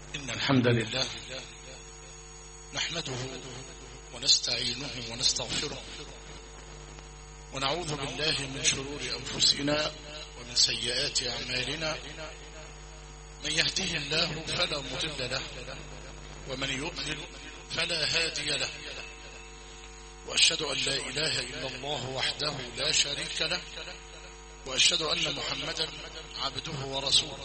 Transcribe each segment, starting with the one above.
إن الحمد لله نحمده ونستعينه ونستغفره ونعوذ بالله من شرور أنفسنا ومن سيئات أعمالنا. من يهده الله فلا مضل له ومن يضلل فلا هادي له، وأشهد أن لا إله إلا الله وحده لا شريك له، وأشهد أن محمدا عبده ورسوله.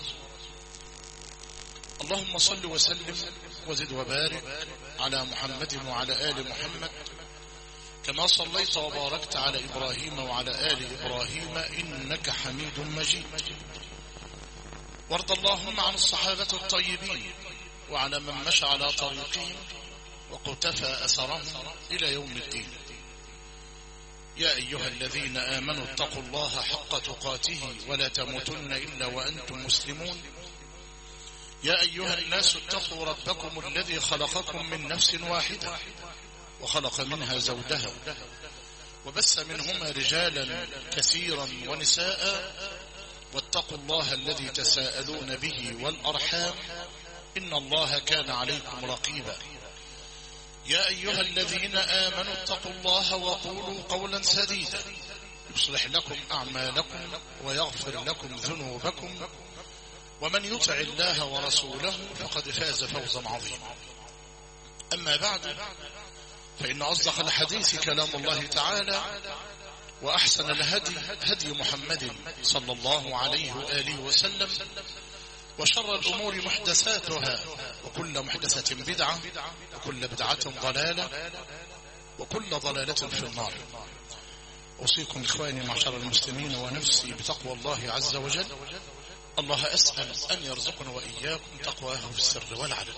اللهم صل وسلم وزد وبارك على محمد وعلى آل محمد كما صليت وباركت على إبراهيم وعلى آل إبراهيم إنك حميد مجيد. وارض اللهم عن الصحابة الطيبين وعلى من مشى على طريقهم وقتفى أثرهم إلى يوم الدين. يا أيها الذين آمنوا اتقوا الله حق تقاته ولا تموتن إلا وأنتم مسلمون. يا أيها الناس اتقوا ربكم الذي خلقكم من نفس واحدة وخلق منها زوجها وبث منهما رجالا كثيرا ونساء، واتقوا الله الذي تساءلون به والأرحام إن الله كان عليكم رقيبا. يا أيها الذين آمنوا اتقوا الله وقولوا قولا سديدا يصلح لكم أعمالكم ويغفر لكم ذنوبكم، ومن يطع الله ورسوله فقد فاز فوزا عظيما. أما بعد، فإن أصدق الحديث كلام الله تعالى، وأحسن الهدي هدي محمد صلى الله عليه وآله وسلم، وشر الأمور محدثاتها، وكل محدثة بدعة، وكل بدعة ضلالة، وكل ضلالة في النار. أوصيكم إخواني معشر المسلمين ونفسي بتقوى الله عز وجل. الله أسأل أن يرزقنا وإياكم تقواه في السر والعلن.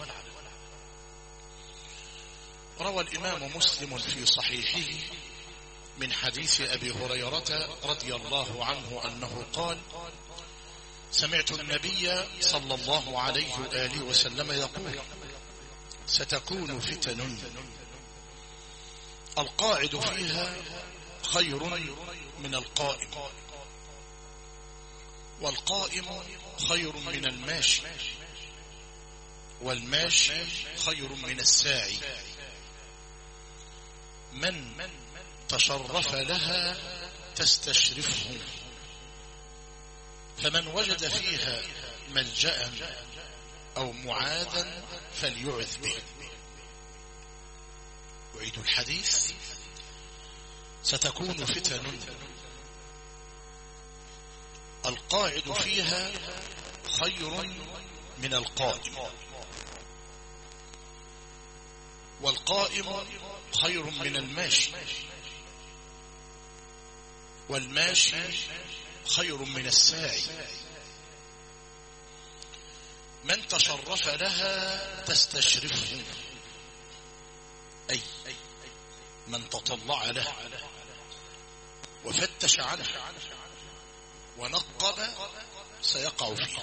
روى الإمام مسلم في صحيحه من حديث أبي هريرة رضي الله عنه أنه قال: سمعت النبي صلى الله عليه وآله وسلم يقول: ستكون فتن القاعد فيها خير من القائم، والقائم خير من الماشي، والماشي خير من الساعي. من تشرف لها تستشرفه، فمن وجد فيها ملجأ أو معاذا فليعذ به. أعيد الحديث: ستكون فتن القاعد فيها خير من القائم، والقائم خير من الماشي، والماشي خير من الساعي. من تشرف لها تستشرفه، أي من تطلع لها وفتش عنها ونقب سيقع فيه.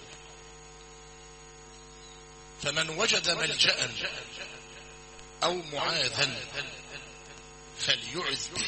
فمن وجد ملجأ أو معاذا فليعذ به.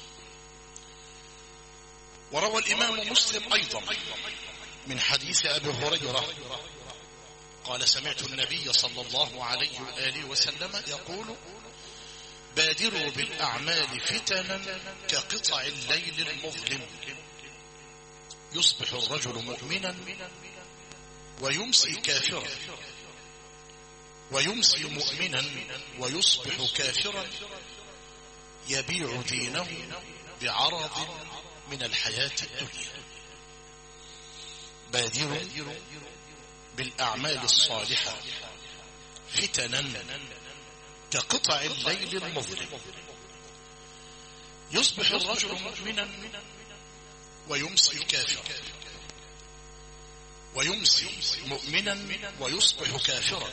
وروى الإمام مسلم أيضا من حديث أبي هريرة قال: سمعت النبي صلى الله عليه وآله وسلم يقول: بادروا بالأعمال فتنا كقطع الليل المظلم، يصبح الرجل مؤمنا ويمسي كافرا، ويمسي مؤمنا ويصبح كافرا، يبيع دينه بعرض من الحياة الدنيا. بادروا بالأعمال الصالحة فتنا كقطع الليل المظلم، يصبح الرجل مؤمنا ويمسي كافرا، ويمسي مؤمنا ويصبح كافرا،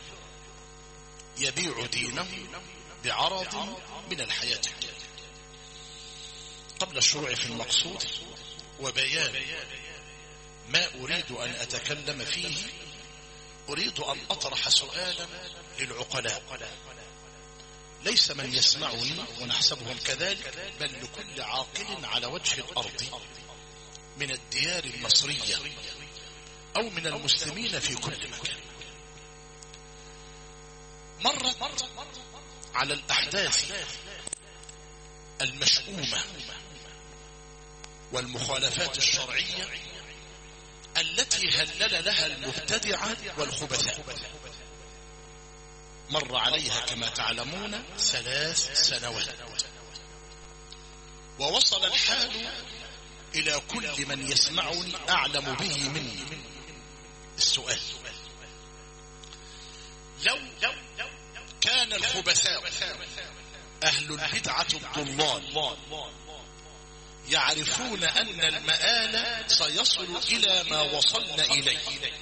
يبيع دينه بعرض من الحياة الدنيا. قبل الشروع في المقصود وبيان ما أريد أن أتكلم فيه، أريد أن أطرح سؤالا للعقلاء، ليس من يسمعني ونحسبهم كذلك، بل لكل عاقل على وجه الأرض من الديار المصرية أو من المسلمين في كل مكان. مرت على الأحداث المشؤومة والمخالفات الشرعية التي هلل لها المبتدعة والخبثاء. مر عليها كما تعلمون 3 سنوات، ووصل الحال إلى كل من يسمعني أعلم به مني. السؤال: لو كان الخبثاء أهل البدعة الضلال يعرفون أن المآل سيصل إلى ما وصلنا إليه،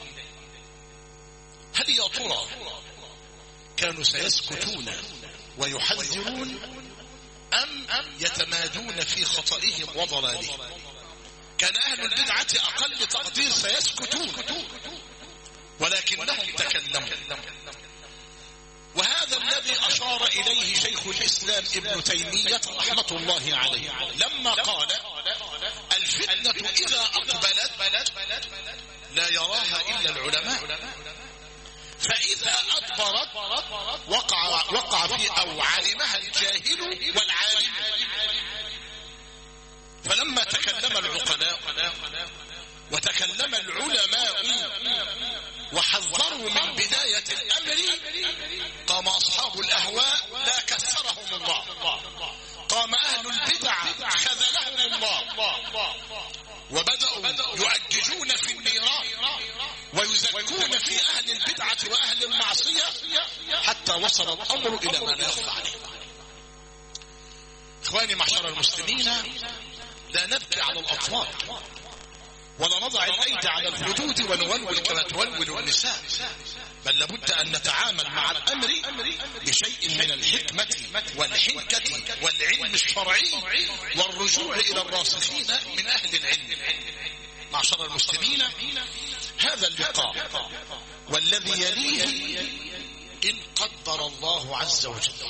هل يا ترى كانوا سيسكتون ويحذرون أم يتمادون في خطئهم وضلالهم؟ كان أهل البدعة أقل تقدير سيسكتون، ولكنهم تكلموا. وهذا الذي أشار إليه شيخ الإسلام ابن تيمية رحمة الله عليه لما قال: الفتنة إذا أقبلت لا يراها إلا العلماء، فإذا أدبرت وقع في أو علمها الجاهل والعالم. فلما تكلم العقلاء وتكلم العلماء وحذروا من بداية الأمر، قام أصحاب الأهواء لا كسرهم الله، قام أهل البدع خذلهم الله، وبدأوا يؤججون في النيران ويزكون في أهل البدعة وأهل المعصية، حتى وصل الأمر إلى ما لا يخفى عليه. إخواني معشر المسلمين، لا نبكي على الأطفال ولا نضع الأيدي على الحدود ونولول كما تولول النساء، بل لابد أن نتعامل مع الأمر بشيء من الحكمة والحنكة والعلم الشرعي والرجوع إلى الراسخين من أهل العلم. معشر المسلمين، هذا اللقاء والذي يليه إن قدر الله عز وجل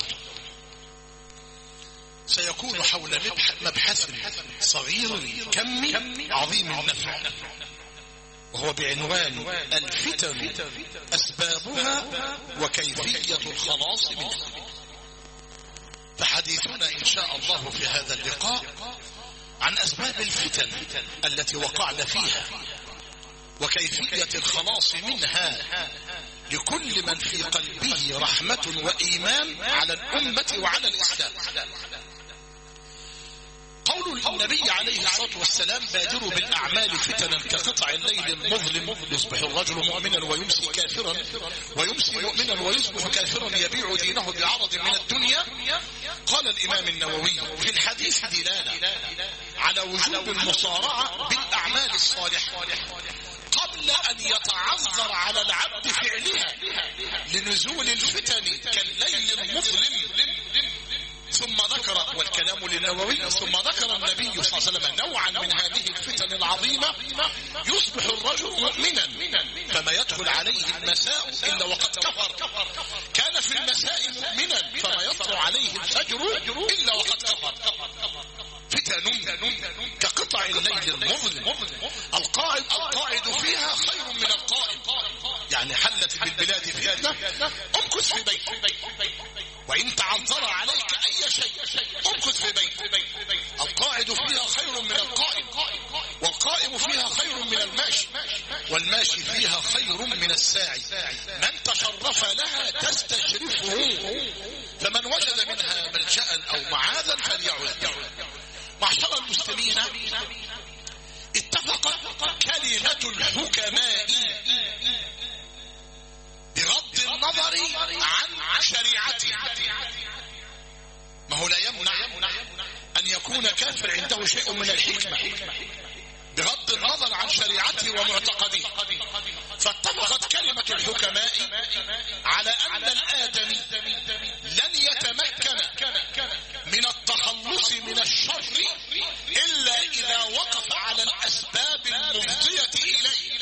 سيكون حول مبحث صغير كم عظيم النفع، وهو بعنوان: الفتن أسبابها وكيفية الخلاص منها. فحديثنا إن شاء الله في هذا اللقاء عن أسباب الفتن التي وقعنا فيها وكيفية الخلاص منها لكل من في قلبه رحمة وإيمان على الأمة وعلى الإسلام. قول النبي عليه الصلاة والسلام: بادروا بالأعمال فتنا كقطع الليل المظلم، يصبح الرجل مؤمنا ويمسي كافرا، ويمسي مؤمنا ويصبح كافرا، يبيع دينه بعرض من الدنيا. قال الإمام النووي: في الحديث دلالة على وجوب المصارعة بالأعمال الصالحة قبل أن يتعذر على العبد فعلها لنزول الفتن كالليل المظلم. ثم ذكر، والكلام للنووي، ثم ذكر النبي صلى الله عليه وسلم نوعا من هذه الفتن العظيمة: يصبح الرجل مؤمنا فما يدخل عليه المساء إلا وقد كفر، كان في المساء مؤمنا فما يطلع عليه الفجر إلا وقد كفر. فتن كقطع الليل المظلم، القاعد فيها خير من القائم. يعني حلت بالبلاد فتنة، امكث في بيتك، وإن تعذر عليك أي شيء امكث في بيتك. القاعد فيها خير من القائم، والقائم فيها خير من الماشي، والماشي فيها خير من الساعي. من تشرف لها تستشرفه، فمن وجد منها ملجأ أو معاذا فليعذ. معشر المسلمين، اتفقت كلمة الحكماء بغض النظر عن شريعته. ما هو لا يمنع أن يكون كافر عنده شيء من الحكمة بغض النظر عن شريعته ومعتقده. فاتفقت كلمة الحكماء على أن الآدمي لن يتمكن من التخلص من الشر إلا إذا وقف على الأسباب المفضية إليه.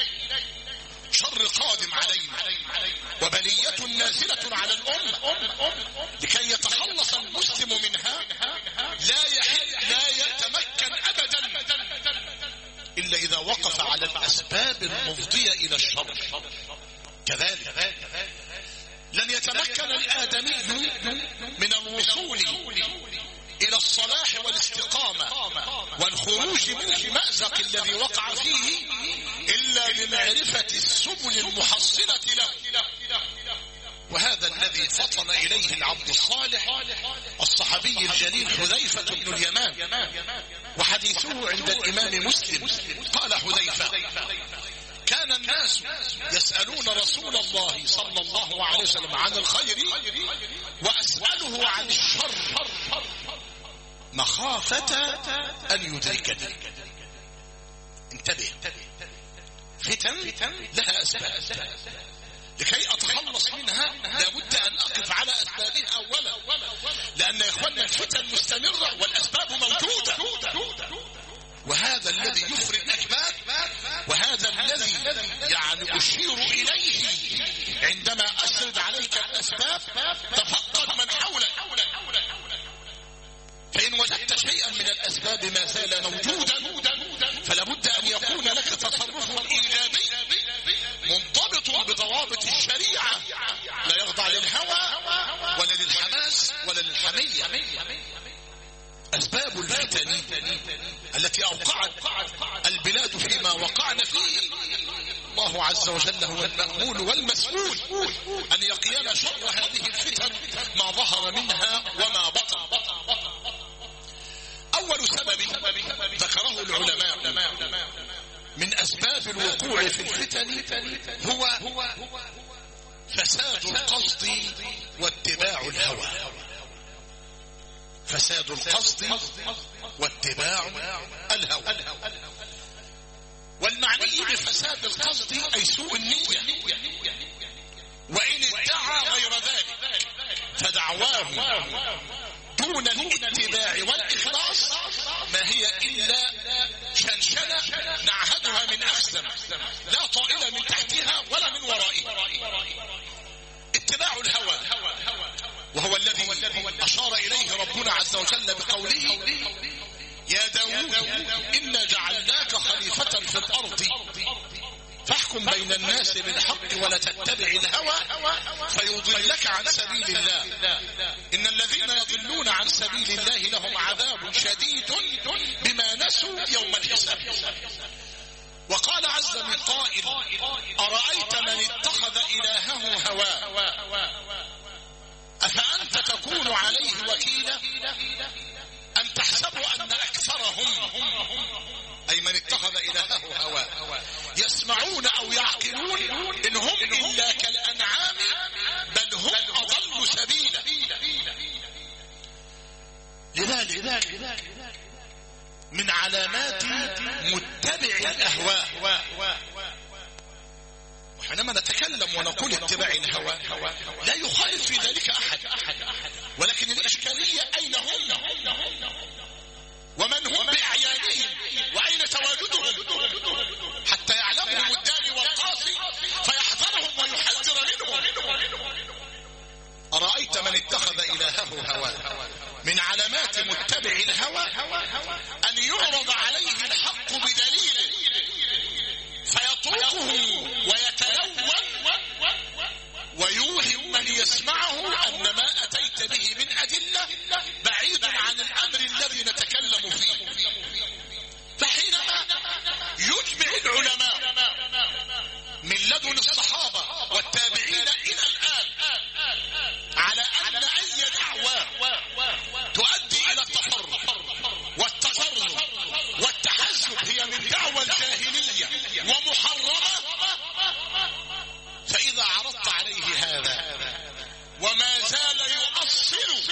شر قادم علينا وبلية نازلة على الأمة، لكي يتخلص المسلم منها لا يتمكن أبدا إلا إذا وقف على الأسباب المفضية إلى الشر. كذلك لن يتمكن أمكن الآدمي من الوصول إلى الصلاح والاستقامة والخروج من المأزق الذي وقع فيه إلا بمعرفة السبل المحصلة له. وهذا الذي فطن إليه العبد الصالح الصحابي الجليل حذيفة بن اليمان، وحديثه عند الإمام مسلم. قال حذيفة: كان الناس يسألون رسول الله صلى الله عليه وسلم عن الخير وأسأله عن الشر مخافة أن يدركني. انتبه، فتن لها أسباب، لكي أتخلص منها لابد أن أقف على أسبابها أولا، لأن يا إخواننا الفتن مستمرة والأسباب موجودة، وهذا الذي يفرق الأكباد، وهذا الذي يعني أشير إليه عندما أسرد عليك الأسباب. تفقد من حولك، فإن وجدت شيئا من الأسباب ما زال موجودا فلابد أن يكون لك تصرف إيجابي منضبط بضوابط الشريعة، لا يخضع للهوى ولا للحماس ولا للحمية. أسباب الفتن التي أوقعت البلاد فيما وقعنا فيه، الله عز وجل هو المأمول والمسؤول أن يقينا شر هذه الفتن ما ظهر منها وما بطن. أول سبب ذكره العلماء من أسباب الوقوع في الفتن هو فساد القصد واتباع الهوى. فساد القصد واتباع الهوى. والمعني بفساد القصد أي سوء النية، وإن ادعى غير ذلك فدعواه دون الاتباع والإخلاص ما هي إلا شنشنة نعهدها من أخزم لا طائل من تحتها ولا من ورائها. اتباع الهوى وهو الذي أشار إليه ربنا عز وجل بقوله: يا داود إنا جعلناك خليفة في الأرض فاحكم بين الناس بالحق ولا تتبع الهوى فيضلك عن سبيل الله إن الذين يضلون عن سبيل الله لهم عذاب شديد بما نسوا يوم الحساب. وقال عز من قائل: أرأيت من اتخذ إلهه هواه أفأنت تكون عليه وكيلا أم تحسب أن أكثرهم أي من اتخذ إلهه هواه يسمعون أو يعقلون إن هم إلا كالأنعام بل هم أضل سبيلا. لذلك من علامات متبع الأهواء، وحينما نتكلم ونقول اتباع الهوى لا يخالف في ذلك أحد، ولكن الإشكالية أين هم ومن هم بأعيانهم وأين تواجدهم حتى يعلمهم الداني والقاصي فيحذرهم ويحذر منهم. أرأيت من اتخذ إلهه هواه. من علامات متبع الهوى أن يعرض عليه الحق بدليل فيطرقه ويتلون ويوهم من يسمعه أن ما أتيت به من أدلة بعيد عن الأمر الذي نتكلم فيه. فحينما يجمع العلماء من لدن الصحابة والتابعين إلى الآن على أن أي دعوة تؤدي إلى التفرق والتجرد والتحزب هي من دعوة الجاهلية ومحرمة، فإذا عرضت عليه هذا وما زال يؤصل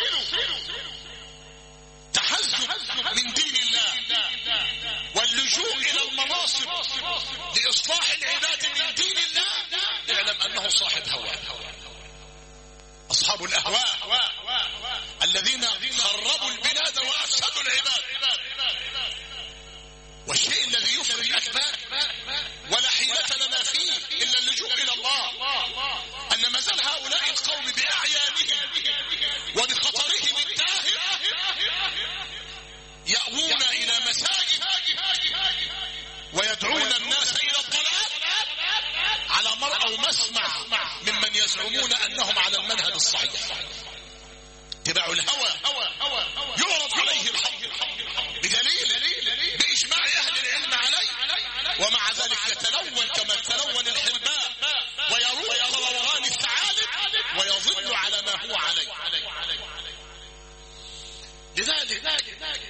تحزب من دين الله واللجوء إلى المناصب لإصلاح العباد من دين الله، اعلم أنه صاحب هوى. أصحاب الأهواء الذين خربوا البلاد وأفسدوا العباد. والشيء الذي يفرق الأكباد ولا حيلة لنا فيه إلا اللجوء إلى الله، أن ما زال هؤلاء القوم بأعيانهم وبخطرهم الداهر يأوون إلى مساجد ويدعون الناس إلى الضلال على مرأى ومسمع ممن يزعمون أنهم على المنهج المذهب الصحيح. اتباع الهوى يعرض عليه الحق بدليل بإجماع أهل العلم عليه، ومع ذلك يتلون كما تلون الحرباء ويروق روغان الثعالب ويظل على ما هو عليه. لذلك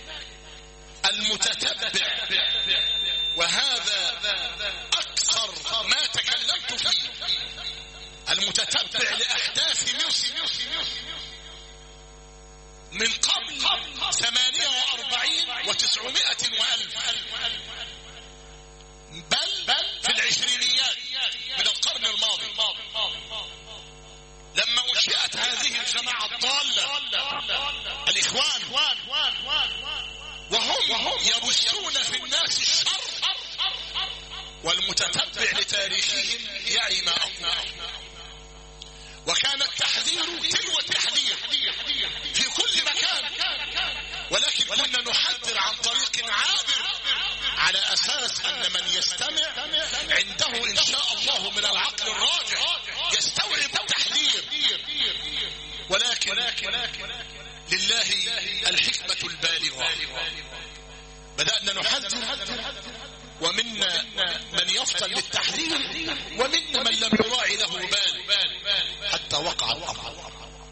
المتتبع، وهذا أكثر ما تكلمت فيه، المتتبع لأحداث مصر من قبل 48 و900 وألف، بل في العشرينيات من القرن الماضي، لما أنشئت هذه الجماعة الضالة الإخوان، وهم يبثون في الناس الشر، والمتتبع لتاريخهم يعي ما أقول. وكان التحذير تلو التحذير في كل مكان، ولكن كنا نحذر عن طريق عابر على أساس أن من يستمع عنده إن شاء الله من العقل الراجع يستوعب التحذير. ولكن لله الحكمة البالغة، بدأنا نحذر، ومنا من يفطن للتحذير، ومنا من لم يراعي له بال حتى وقع الأمر.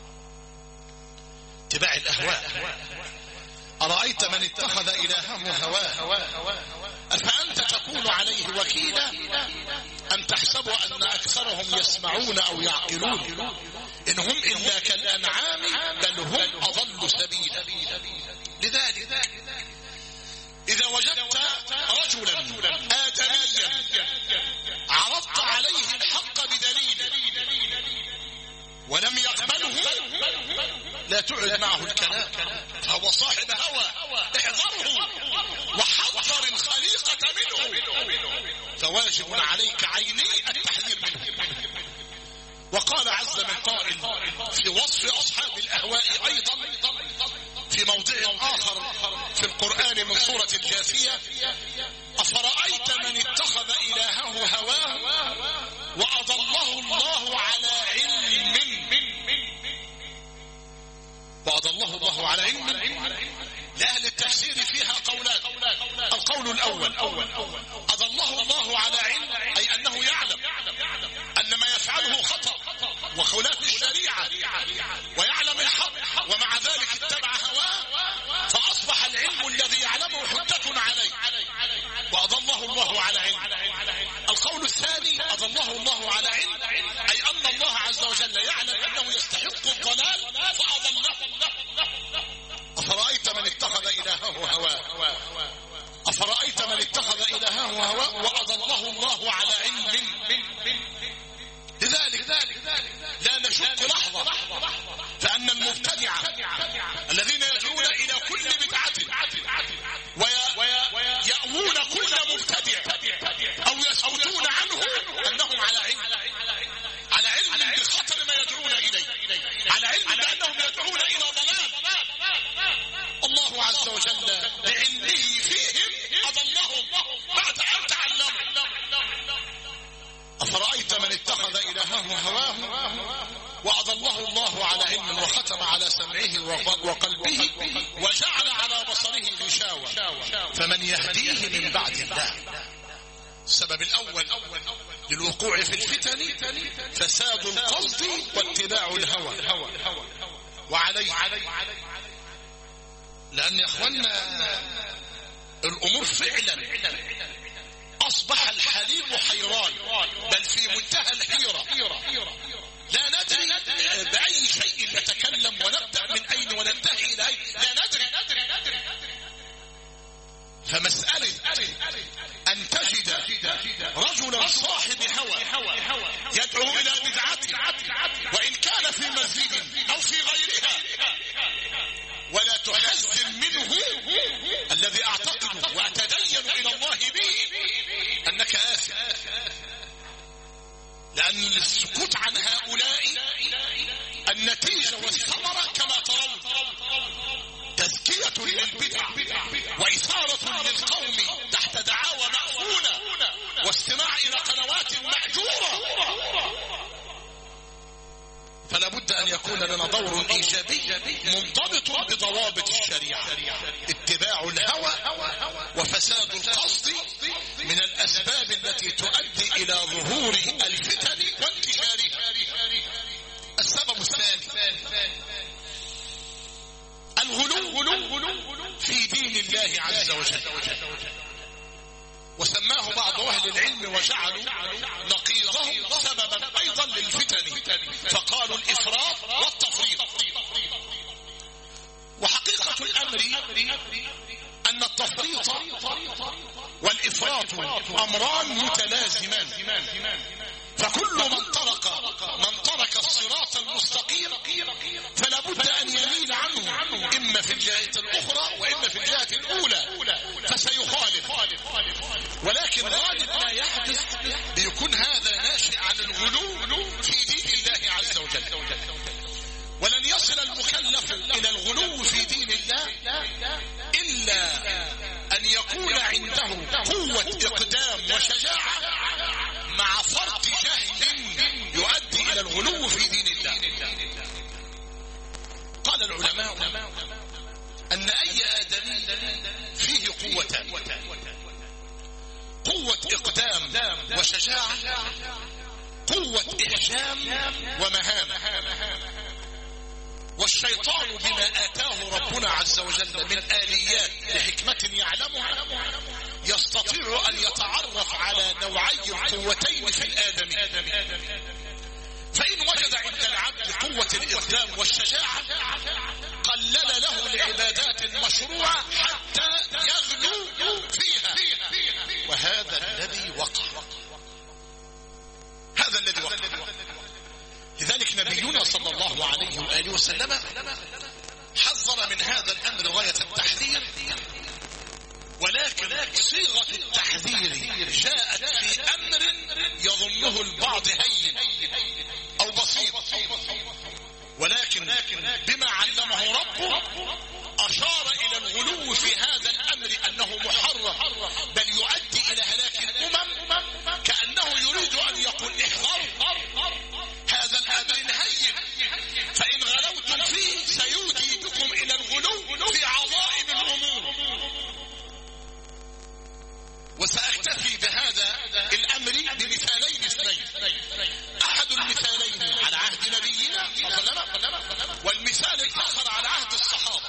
اتباع الأهواء. أرأيت من اتخذ إلهه هواه أفأنت تكون عليه وكيلا أم تحسب أن أكثرهم يسمعون أو يعقلون إن هم إلا كالأنعام بل هم أضل سبيلا. لذلك إذا وجدت رجلا آدميا عرضت عليه الحق بدليل ولم يقبله لا تعد معه الكلام، فهو صاحب هوى، احذره وحذر الخليقة منه، فواجب عليك عيني التحذير منه. وقال عز من قائل في وصف أصحاب الأهواء أيضا في موضع آخر في القرآن من سورة الجاثية: أفرأيت من اتخذ إلهه هواه وأضله الله على علم. وأضله الله على علم. لأهل التفسير فيها قولان. القول الأول: أضله الله على علم، أي أنه يعلم أن ما يفعله خطأ وخلاف الشريعة، ويعلم الحق، ومع ذلك اتبع هواه، فأصبح العلم الذي يعلمه حجة عليه، وأضله الله على علم. القول الثاني: أضله الله على علم، أي أن الله عز وجل يعلم أنه يستحق الضلال فأضله. أفرأيت من اتخذ إلهه هواه أفرأيت من اتخذ إلهه هواه وأضله الله على علم. لذلك لا نشك لحظة فأن المبتدعة الذين يدعون إلى كل بدعة ويأوون كل مبتدع أو يسكتون عنه أنهم على علم بخطر ما يدعون إليه، على علم بأنهم يدعون إلى ضلال. الله عز وجل بعلمه فيهم أضلهم بعد أن تعلموا. أفرأيت من اتخذ إلهه هواه وأضله الله على علم وختم على سمعه وقلبه وجعل على بصره غشاوة فمن يهديه من بعد الله. السبب الأول للوقوع في الفتن فساد القصد واتباع الهوى. وعليه، لأن يا أخوانا الأمور فعلا أصبح الحليم حيران، بل في منتهى الحيرة، لا ندري بأي شيء نتكلم ونبدأ من أين وننتهي إلى أين، لا ندري. فمسألة أن تجد رجلا صاحب هوى يدعو إلى بدعة وإن كان في مسجد أو في غيرها ولا تحذر منه، الذي أعتقد وأتدين إلى الله به أنك آثم، لأن السكوت عن هؤلاء النتيجة والثمرة كما ترون تزكية للبدع وإثارة للقوم تحت دعاوى مأفونة واستماع إلى قنوات محجورة. فلا بد أن يكون لنا دور إيجابي منضبط بضوابط الشريعة. اتباع الهوى وفساد القصد من الأسباب التي تؤدي إلى ظهور الفتن وانتشارها. السبب الثاني الغلو في دين الله عز وجل، وسماه بعض أهل العلم وجعلوا نقيضه سببا أيضا للفتن، فقالوا الإفراط والتفريط. وحقيقة الأمر أن التفريط والإفراط أمران متلازمان، فكل من ترك الصراط المستقيم فلا بد أن يميل عنه، إما في الجهة الأخرى وإما في الجهة الأولى، فسيخالف. ولكن غالب ما يحدث بيكون هذا ناشئ عن الغلو في دين الله عز وجل. ولن يصل المكلف إلى الغلو في دين الله إلا أن يكون عنده قوة إقدام وشجاعة مع فرط جهل يؤدي إلى الغلو في دين الله. قال العلماء أن أي آدمي فيه قوتان: قوة إقدام وشجاعة، قوة إحجام ومهانة. والشيطان بما آتاه ربنا عز وجل من آليات لحكمة يعلمها يستطيع أن يتعرف على نوعي القوتين في الآدمي. فإن وجد عند العبد قوة الإقدام والشجاعة قلل له العبادات المشروعة حتى يغلو فيها، وهذا الذي وقع. لذلك نبينا صلى الله عليه وآله وسلم حذر من هذا الأمر غاية التحذير، ولكن صيغة التحذير جاءت في أمر يظنه البعض هين أو بسيط، ولكن بما علمه ربه أشار إلى الغلو في هذا الأمر أنه محرم بل يؤدي إلى هلاك الأمم، كأنه يريد أن يقول احذروا هذا الأمر الهين، فإن غلوتم فيه سيؤدي بكم إلى الغلو في عظائم الأمور. وسأكتفي بهذا الأمر بمثالين اثنين: أحد المثالين على عهد نبينا صلى الله عليه وسلم، والمثال الآخر على عهد الصحابة.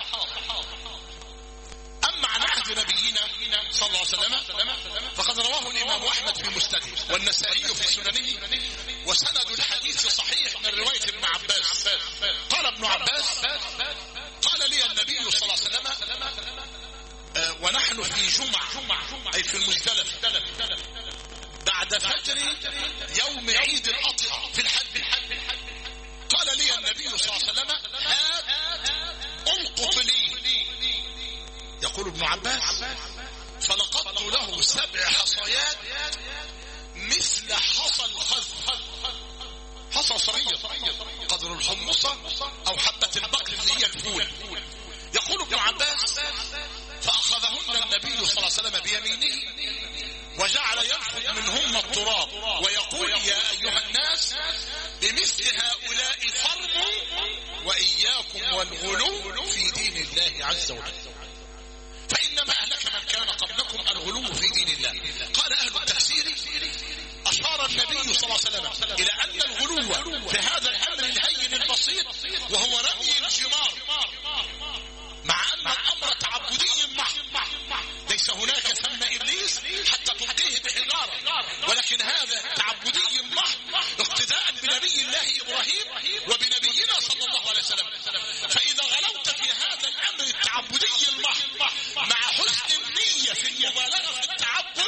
أما عن عهد نبينا صلى الله عليه وسلم فقد رواه الإمام أحمد في مسنده والنسائي في سننه، وسند الحديث صحيح من رواية ابن عباس. قال ابن عباس: قال لي النبي صلى الله عليه وسلم ونحن في جمعة أي في المزدلف بعد فجر يوم عيد الأضحى في الحج، قال لي النبي صلى الله عليه وسلم: هات ألقط لي. يقول ابن عباس: فلقطت له 7 حصيات مثل حصى الخذ، حصى صغير قدر الحمصة أو حبة البقر اللي هي الفول. يقول ابن عباس: فأخذهن النبي صلى الله عليه وسلم بيمينه وجعل ينفض منهن التراب ويقول: يا أيها الناس بمثل هؤلاء فرموا وإياكم والغلو في دين الله عز وجل، فإنما أهلك من كان قبلكم الغلو في دين الله. قال أهل التفسير: أشار النبي صلى الله عليه وسلم إلى أن الغلو في هذا الأمر الهين البسيط وهو رمي الجمار، مع أن الأمر تعبدي محض، ليس هناك ثم إبليس حتى تلقيه بحجارة، ولكن هذا تعبدي محض اقتداء بنبي الله إبراهيم وبنبينا صلى الله عليه وسلم. فإذا غلوت في هذا الأمر التعبدي المحض مع حسن النية في المبالغة في التعبد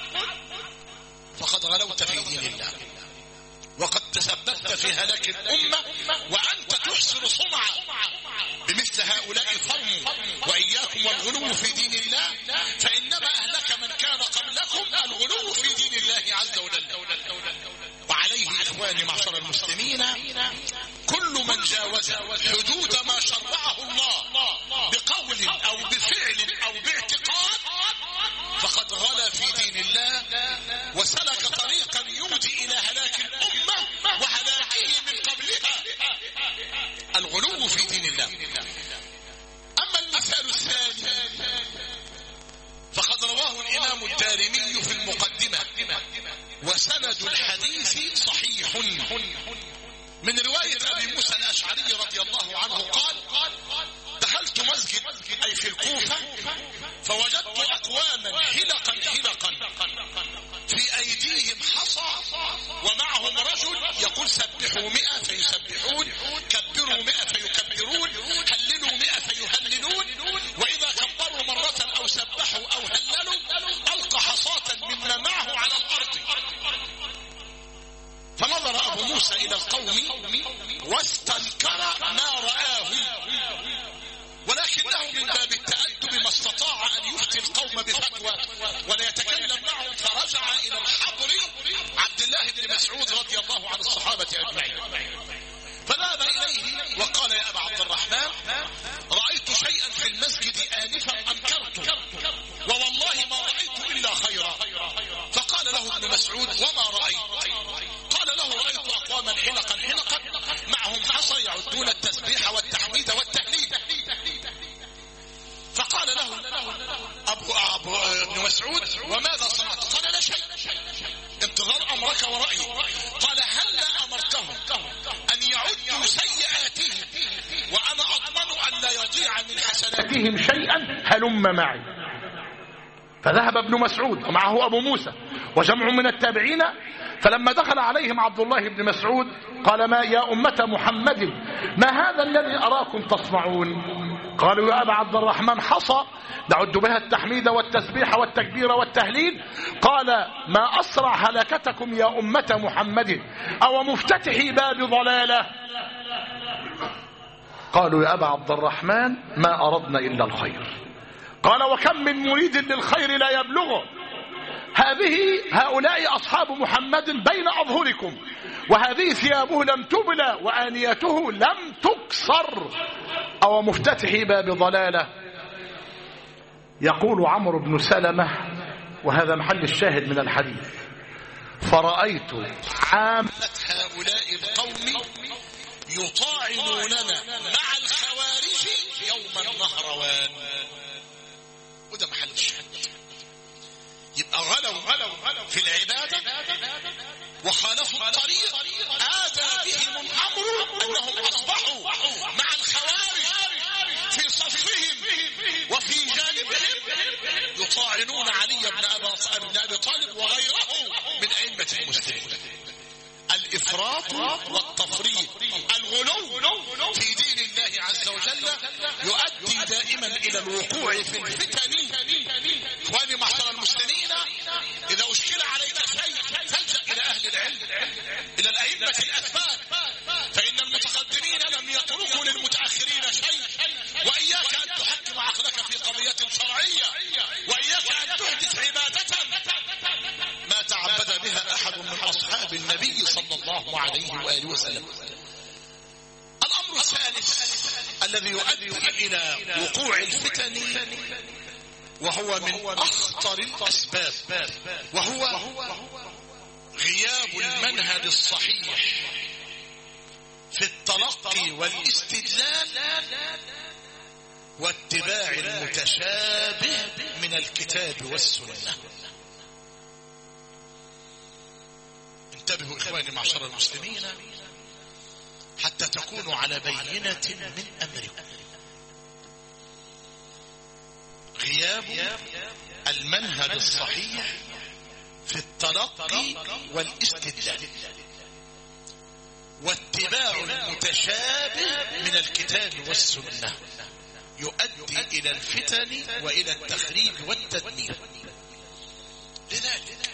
فقد غلوت في دين الله، وقد تسببت في هلاك الأمة وأنت تحسن صنعا. بمثل هؤلاء فرموا وإياكم والغلو في دين الله، فإنما أهلك من كان قبلكم الغلو في دين الله عز وجل. وعليه إخواني معشر المسلمين كل من جاوز حدود ما شرعه الله بقول أو بفعل أو باعتقاد فقد غلا في دين الله وسلك طريقا يودي إلى هلاك الأمة وهلاكه من قبلها. الحديث صحيح من رواية أبي موسى الأشعري رضي الله عنه قال دخلت مسجد أي في الكوفة فوجدت أقواما حلقا في أيديهم حصى ومعهم رجل يقول سبحوا 100 فيسبحون، كبروا 100 فيكبرون، هللوا 100 فيهللون، وإذا كبروا مرة أو سبحوا أو هللوا ألقى حصاة مما معه على الأرض. فنظر أبو موسى إلى القوم واستنكر ما رآه، ولكنه من باب التأدب ما استطاع أن يفتي القوم بفتوى ولا يتكلم معهم، فرجع إلى الحبر عبد الله بن مسعود رضي الله عن الصحابة أجمعين، فذهب إليه وقال يا أبا عبد الرحمن رأيت شيئا في المسجد آنفا أنكرته ووالله ما رأيت إلا خيرا. فقال له ابن مسعود وما رأيت؟ قال له رأيت أقواما حلقا معهم حصى يعدون التسبيح والتحميد والتهليل. فقال له أبو ابن مسعود وماذا صنعت؟ قال لا شيء، انتظار أمرك ورأيي. قال هل أمرتهم أن يعدوا سيئاتهم وأنا أضمن أن لا يضيع من حسناتهم شيئا؟ هلم معي. فذهب ابن مسعود ومعه أبو موسى وجمع من التابعين، فلما دخل عليهم عبد الله بن مسعود قال ما يا أمة محمد ما هذا الذي أراكم تصنعون؟ قالوا يا أبا عبد الرحمن حصى نعد بها التحميد والتسبيح والتكبير والتهليل. قال ما أسرع هلكتكم يا أمة محمد أو مفتتحي باب ضلالة؟ قالوا يا أبا عبد الرحمن ما أردنا إلا الخير. قال وكم من مريد للخير لا يبلغه. هؤلاء أصحاب محمد بين أظهركم، وهذه ثيابه لم تبلى وآنيته لم تكسر، أو مفتتح باب ضلالة. يقول عمرو بن سلمة وهذا محل الشاهد من الحديث فرأيت عامة هؤلاء القوم يطاعنوننا مع الخوارج يوم النهروان. وده محل الشاهد. يبقى غلوا في العبادة وخالفوا الطريق، آذى بهم الأمر أنهم أصبحوا مع الخوارج في صفهم وفي جانبهم يطاعنون علي بن أبي طالب وغيره من أئمة المسلمين. الإفراط والتفريط، الغلو في دين الله عز وجل يؤدي دائما إلى الوقوع في الفتن. إخواني معشر المسلمين، إذا أشكل عليك شيء فالجأ إلى أهل العلم، إلى الأئمة الأثبات، فإن المتقدمين لم يتركوا للمتأخرين شيء. وإياك أن تحكم عقلك في قضية شرعية، وإياك أن تحدث عبادة ما تعبد بها أحد من أصحاب النبي صلى الله عليه وآله وسلم. الأمر الثالث الذي يؤدي إلى وقوع الفتن وهو من أخطر الأسباب وهو غياب المنهج الصحيح في التلقي والاستدلال واتباع المتشابه من الكتاب والسنة. انتبهوا إخواني معشر المسلمين حتى تكونوا على بينة من أمركم. غياب المنهج الصحيح في التلقي والاستدلال واتباع المتشابه من الكتاب والسنة يؤدي إلى الفتن وإلى التخريب والتدمير. لذلك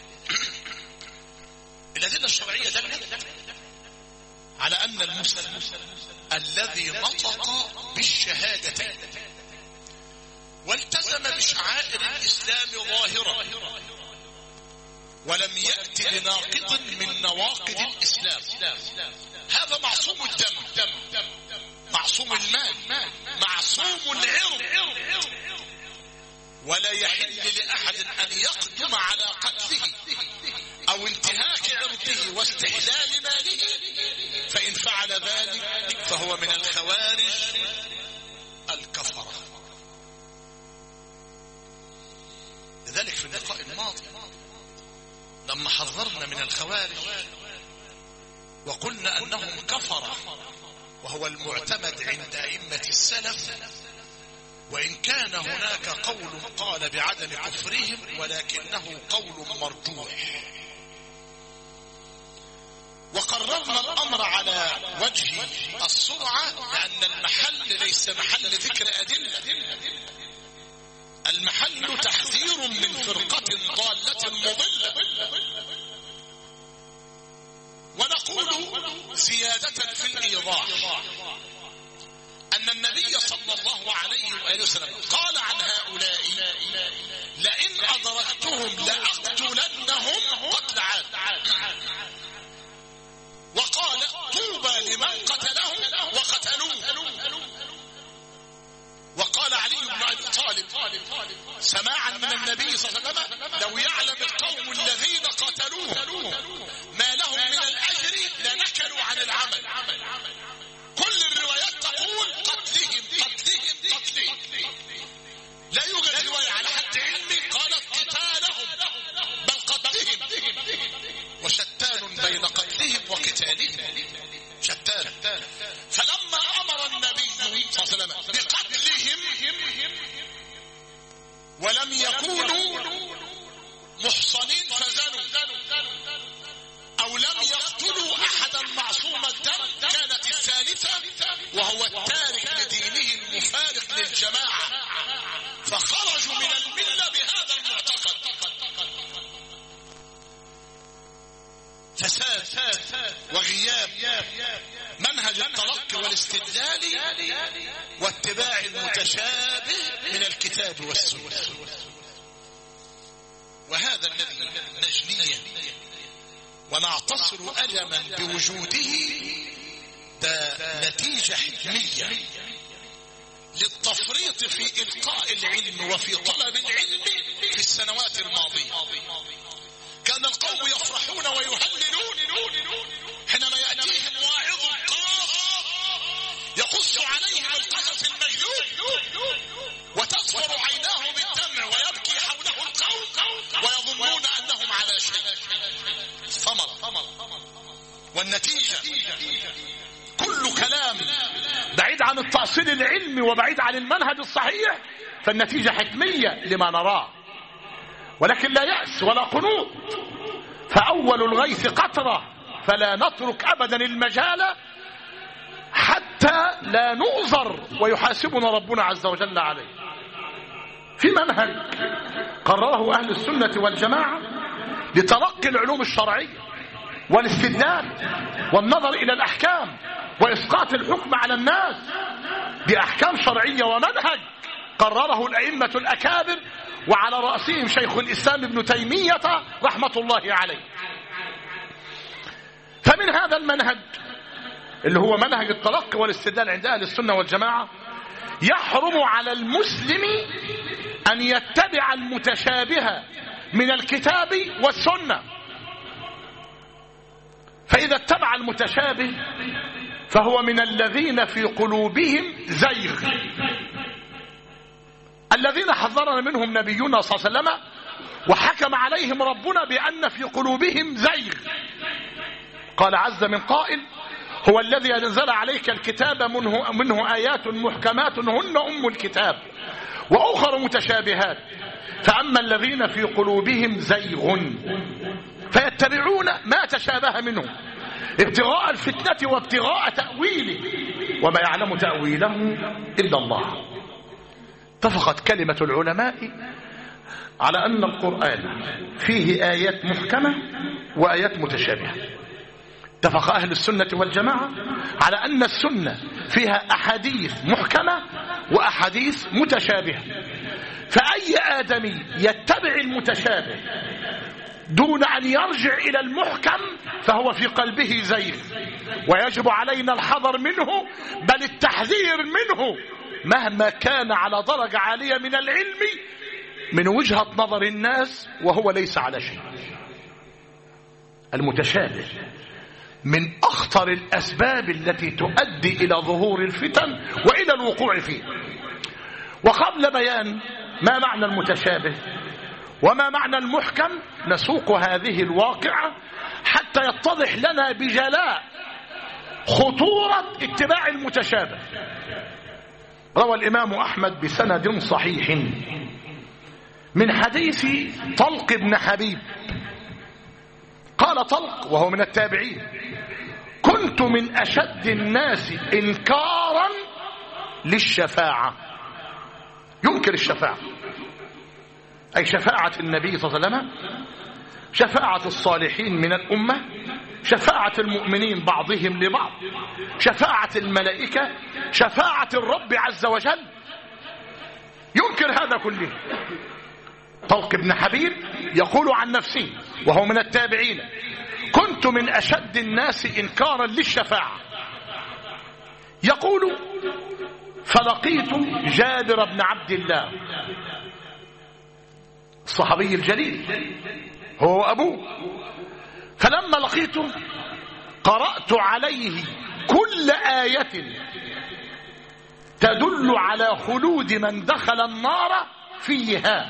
الأدلة الشرعية دلت على أن المسلم الذي نطق بالشهادتين والتزم بشعائر الإسلام ظاهرة ولم يأتي بناقض من نواقض الإسلام، هذا معصوم الدم، معصوم المال، معصوم العرض، ولا يحل لأحد أن يقدم على قتله أو انتهاك عرضه واستحلال ماله، فإن فعل ذلك فهو من الخوارج الكفرة. لذلك في اللقاء الماضي لما حذرنا من الخوارج وقلنا أنهم كفرة، وهو المعتمد عند أئمة السلف، وإن كان هناك قول قال بعدم كفرهم ولكنه قول مرجوح. وقررنا الأمر على وجه السرعة لأن المحل ليس محل ذكر أدلة، المحل تحذير من فرقة ضالة مضلة. ونقول زيادة في الإيضاح أن النبي صلى الله عليه وآله وسلم قال عن هؤلاء: لئن أدركتهم لأقتلنهم قتل عاد. وقال: طوبى لمن قتلهم وقتلوه. وقال علي بن أبي طالب سماعا من النبي صلى الله عليه وسلم: لو يعلم القوم الذين قتلوه ما لهم من الأجر لنكلوا عن العمل. كل الروايات تقول قتلهم. لا يوجد رواية على حد علمي قالت قتالهم، بل قتلهم. وشتان بين قتلهم وقتالهم، شتان. فلما أمر النبي صلى الله عليه وسلم بقتلهم ولم يكونوا محصنين فزنوا، أو لم يقتلوا أحدا معصوم الدم، كانت الثالثة وهو التارك لدينه المفارق للجماعة، فخرجوا من الملة بهذا المعتقد. فساد وغياب منهج التلقي والاستدلال واتباع المتشابه من الكتاب والسنة. وهذا الذي نجنيه ونعتصر ألما بوجوده ده نتيجة حكمية للتفريط في إلقاء العلم وفي طلب العلم في السنوات الماضية. كان القوم يفرحون ويهللون حينما يأتيهم واعظ قاص يقص عليهم القصص المجنون وتصفر عيناه بالدمع ويبكي حوله القوم ويظنون أنهم على شيء. ثمر والنتيجة كل كلام بعيد عن التأصيل العلمي وبعيد عن المنهج الصحيح، فالنتيجة حتمية لما نراه، ولكن لا يأس ولا قنوط. فأول الغيث قطرة، فلا نترك أبدا المجال حتى لا نؤذر ويحاسبنا ربنا عز وجل عليه. في منهج قرره أهل السنة والجماعة لتلقي العلوم الشرعية والاستدلال والنظر إلى الأحكام وإسقاط الحكم على الناس بأحكام شرعية ومنهج قرره الأئمة الأكابر، وعلى رأسهم شيخ الإسلام ابن تيمية رحمة الله عليه. فمن هذا المنهج اللي هو منهج التلقي والاستدلال عند أهل السنة والجماعة، يحرم على المسلم أن يتبع المتشابه من الكتاب والسنة. فإذا اتبع المتشابه فهو من الذين في قلوبهم زيغ، الذين حذرنا منهم نبينا صلى الله عليه وسلم وحكم عليهم ربنا بأن في قلوبهم زيغ. قال عز من قائل: هو الذي أنزل عليك الكتاب منه آيات محكمات هن أم الكتاب وأخر متشابهات، فأما الذين في قلوبهم زيغ فيتبعون ما تشابه منه ابتغاء الفتنة وابتغاء تأويله وما يعلم تأويله إلا الله. اتفقت كلمة العلماء على أن القرآن فيه آيات محكمة وآيات متشابهة. اتفق أهل السنة والجماعة على أن السنة فيها أحاديث محكمة وأحاديث متشابهة، فأي آدمي يتبع المتشابه دون أن يرجع إلى المحكم فهو في قلبه زيغ، ويجب علينا الحذر منه بل التحذير منه مهما كان على درجة عالية من العلم من وجهة نظر الناس وهو ليس على شيء. المتشابه من أخطر الأسباب التي تؤدي إلى ظهور الفتن وإلى الوقوع فيه. وقبل بيان ما معنى المتشابه وما معنى المحكم نسوق هذه الواقعة حتى يتضح لنا بجلاء خطورة اتباع المتشابه. روى الإمام أحمد بسند صحيح من حديث طلق بن حبيب قال طلق وهو من التابعين: كنت من أشد الناس إنكارا للشفاعة. ينكر الشفاعة، أي شفاعة النبي صلى الله عليه وسلم، شفاعة الصالحين من الأمة، شفاعة المؤمنين بعضهم لبعض، شفاعة الملائكة، شفاعة الرب عز وجل. ينكر هذا كله. طلق بن حبيب يقول عن نفسه وهو من التابعين: كنت من أشد الناس إنكارا للشفاعة. يقول: فلقيت جابر بن عبد الله الصحابي الجليل هو أبوه، فلما لقيته قرأت عليه كل آية تدل على خلود من دخل النار فيها.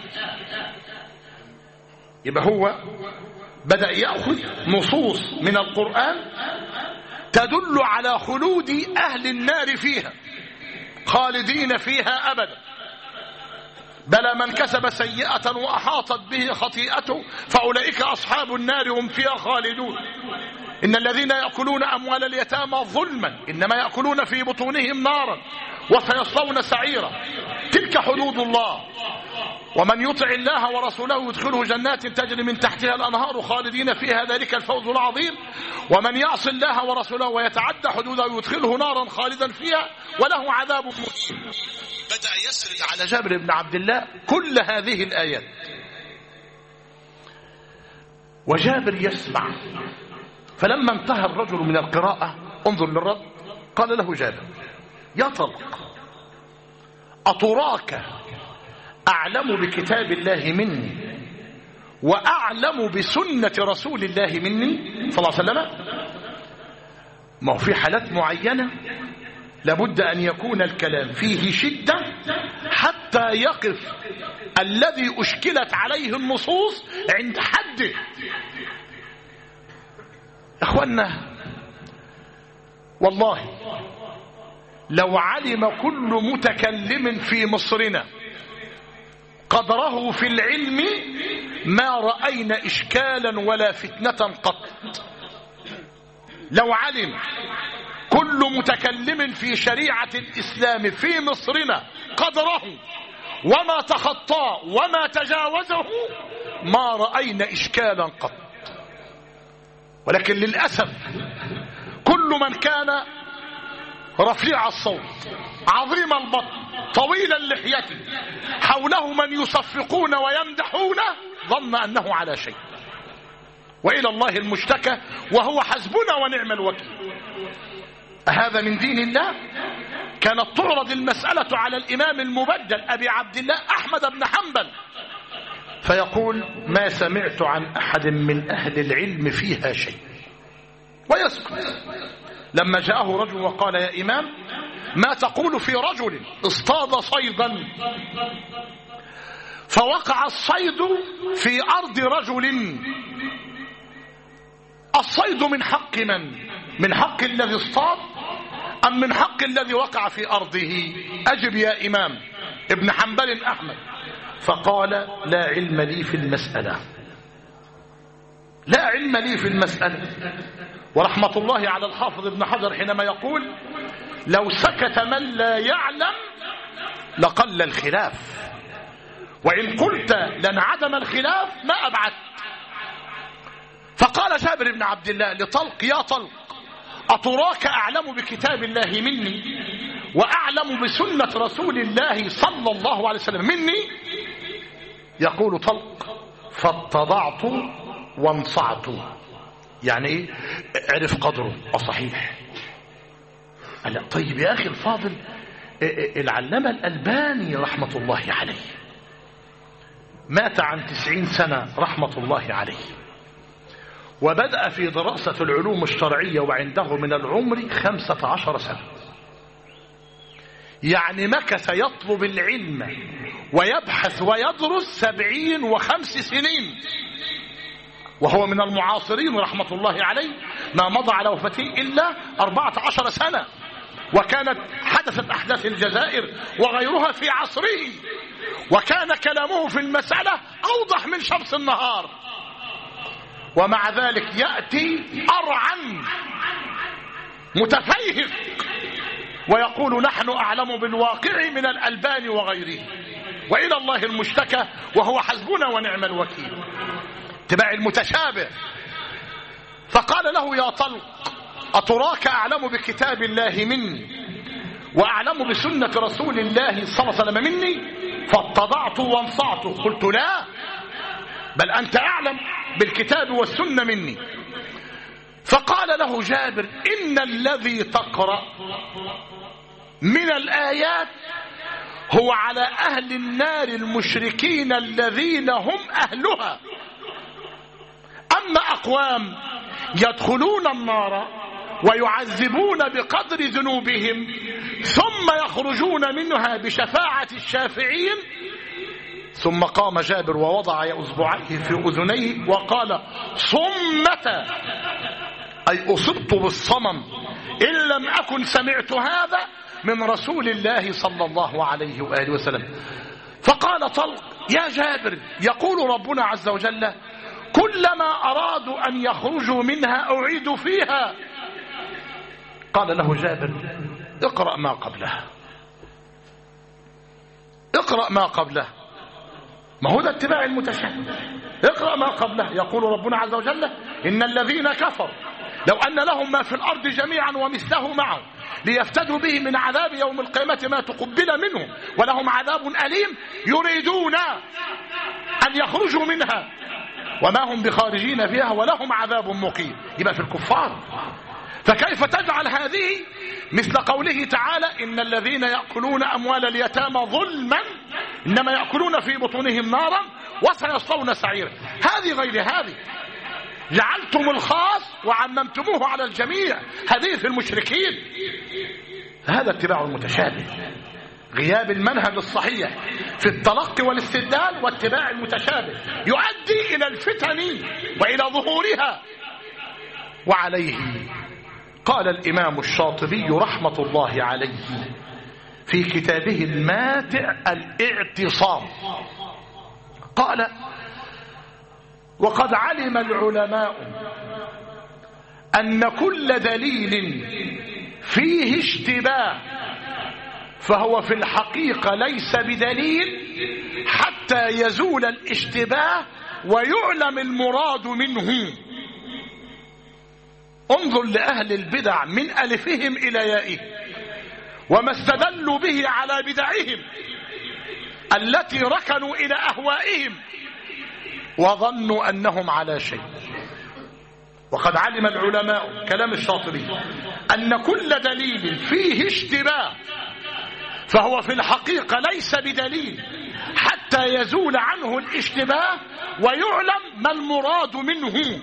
يبقى هو بدأ يأخذ نصوص من القرآن تدل على خلود أهل النار فيها، خالدين فيها أبدا. بلى من كسب سيئة وأحاطت به خطيئته فأولئك أصحاب النار هم فيها خالدون. إن الذين يأكلون أموال اليتامى ظلما إنما يأكلون في بطونهم نارا وسيصلون سعيرا. تلك حدود الله، ومن يطع الله ورسوله يدخله جنات تجري من تحتها الأنهار خالدين فيها ذلك الفوز العظيم، ومن يعص الله ورسوله ويتعدى حدوده يدخله نارا خالدا فيها وله عذاب مهين. بدأ يسرد على جابر بن عبد الله كل هذه الآيات، وجابر يسمع. فلما انتهى الرجل من القراءة، انظر للرد، قال له جابر: يا طلق، أتراك أعلم بكتاب الله مني وأعلم بسنة رسول الله مني صلى الله عليه وسلم؟ ما هو في حالات معينة لابد أن يكون الكلام فيه شدة حتى يقف الذي أشكلت عليه النصوص عند حده. أخوانا، والله لو علم كل متكلم في مصرنا قدره في العلم ما رأينا إشكالا ولا فتنة قط. لو علم كل متكلم في شريعة الإسلام في مصرنا قدره وما تخطاه وما تجاوزه ما رأينا إشكالا قط. ولكن للأسف كل من كان رفيع الصوت عظيم البطن طويل اللحية حوله من يصفقون ويمدحون ظن أنه على شيء، وإلى الله المشتكى وهو حسبنا ونعم الوكيل. هذا من دين الله؟ كانت تعرض المسألة على الإمام المبدل أبي عبد الله أحمد بن حنبل فيقول: ما سمعت عن أحد من أهل العلم فيها شيء، ويسكت. لما جاءه رجل وقال: يا إمام، ما تقول في رجل اصطاد صيدا فوقع الصيد في أرض رجل، الصيد من حق من؟ من حق الذي اصطاد أم من حق الذي وقع في أرضه؟ أجب يا إمام ابن حنبل أحمد. فقال: لا علم لي في المسألة، لا علم لي في المسألة. ورحمة الله على الحافظ ابن حجر حينما يقول: لو سكت من لا يعلم لقل الخلاف، وإن قلت لانعدم الخلاف ما أبعد. فقال جابر بن عبد الله لطلق: يا طلق، أتراك أعلم بكتاب الله مني وأعلم بسنة رسول الله صلى الله عليه وسلم مني؟ يقول طلق: فاتضعت وانصعت. يعني ايه؟ عرف قدره. صحيح. قال: طيب يا أخي الفاضل، العلامة الألباني رحمة الله عليه مات عن 90 سنة رحمة الله عليه، وبدأ في دراسة العلوم الشرعية وعنده من العمر 15 سنة، يعني مكث يطلب العلم ويبحث ويدرس 70 و5 سنين وهو من المعاصرين رحمة الله عليه، ما مضى على وفاته إلا 14 سنة، وكانت حدثت أحداث الجزائر وغيرها في عصره، وكان كلامه في المسألة أوضح من شمس النهار، ومع ذلك يأتي أرعا متفيهق ويقول نحن أعلم بالواقع من الألباني وغيره، وإلى الله المشتكى وهو حسبنا ونعم الوكيل. اتباع المتشابه. فقال له يا طلق أتراك أعلم بكتاب الله مني وأعلم بسنة رسول الله صلى الله عليه وسلم مني؟ فاتضعت وانصعت، قلت لا، بل أنت أعلم بالكتاب والسنة مني. فقال له جابر إن الذي تقرأ من الآيات هو على أهل النار المشركين الذين هم أهلها، أما أقوام يدخلون النار ويعذبون بقدر ذنوبهم ثم يخرجون منها بشفاعة الشافعين. ثم قام جابر ووضع إصبعيه في أذنيه وقال صمت، أي أصبت بالصمم إن لم أكن سمعت هذا من رسول الله صلى الله عليه وآله وسلم. فقال طلق يا جابر يقول ربنا عز وجل كلما أرادوا أن يخرجوا منها أعيدوا فيها. قال له جابر اقرأ ما قبله، اقرأ ما قبله، ما هو ده اتباع المتشابه. اقرأ ما قبله. يقول ربنا عز وجل إن الذين كفروا لو أن لهم ما في الأرض جميعا ومثله معه ليفتدوا به من عذاب يوم القيامة ما تقبل منهم ولهم عذاب أليم يريدون أن يخرجوا منها وما هم بخارجين فيها ولهم عذاب مقيم. يبقى في الكفار. فكيف تجعل هذه مثل قوله تعالى إن الذين يأكلون أموال اليتامى ظلما إنما يأكلون في بطونهم نارا وسيصلون سعيرا. هذه غير هذه، جعلتم الخاص وعممتموه على الجميع. هذه في المشركين. هذا اتباع المتشابه، غياب المنهج الصحيح في التلقي والاستدلال واتباع المتشابه يؤدي إلى الفتن وإلى ظهورها. وعليه قال الإمام الشاطبي رحمة الله عليه في كتابه الماتع الاعتصام، قال وقد علم العلماء أن كل دليل فيه اشتباه فهو في الحقيقة ليس بدليل حتى يزول الاشتباه ويعلم المراد منه. انظر لأهل البدع من ألفهم إلى يائهم وما استدلوا به على بدعهم التي ركنوا إلى أهوائهم وظنوا أنهم على شيء. وقد علم العلماء كلام الشاطبي أن كل دليل فيه اشتباه فهو في الحقيقة ليس بدليل حتى يزول عنه الاشتباه ويعلم ما المراد منه.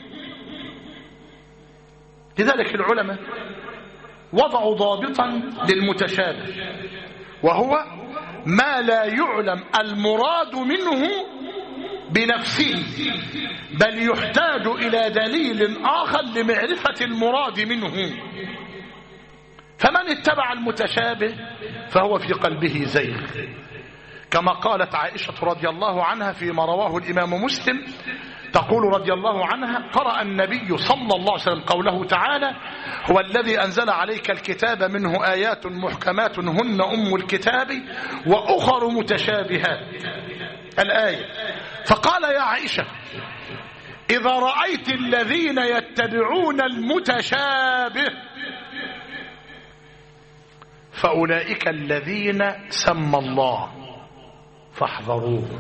لذلك العلماء وضعوا ضابطا للمتشابه وهو ما لا يعلم المراد منه بنفسه بل يحتاج إلى دليل آخر لمعرفة المراد منه. فمن اتبع المتشابه فهو في قلبه زيغ، كما قالت عائشة رضي الله عنها فيما رواه الإمام مسلم تقول رضي الله عنها قرأ النبي صلى الله عليه وسلم قوله تعالى هو الذي أنزل عليك الكتاب منه آيات محكمات هن أم الكتاب وأخر متشابهات الآية. فقال يا عائشة إذا رأيت الذين يتبعون المتشابه فأولئك الذين سمى الله فاحذروه.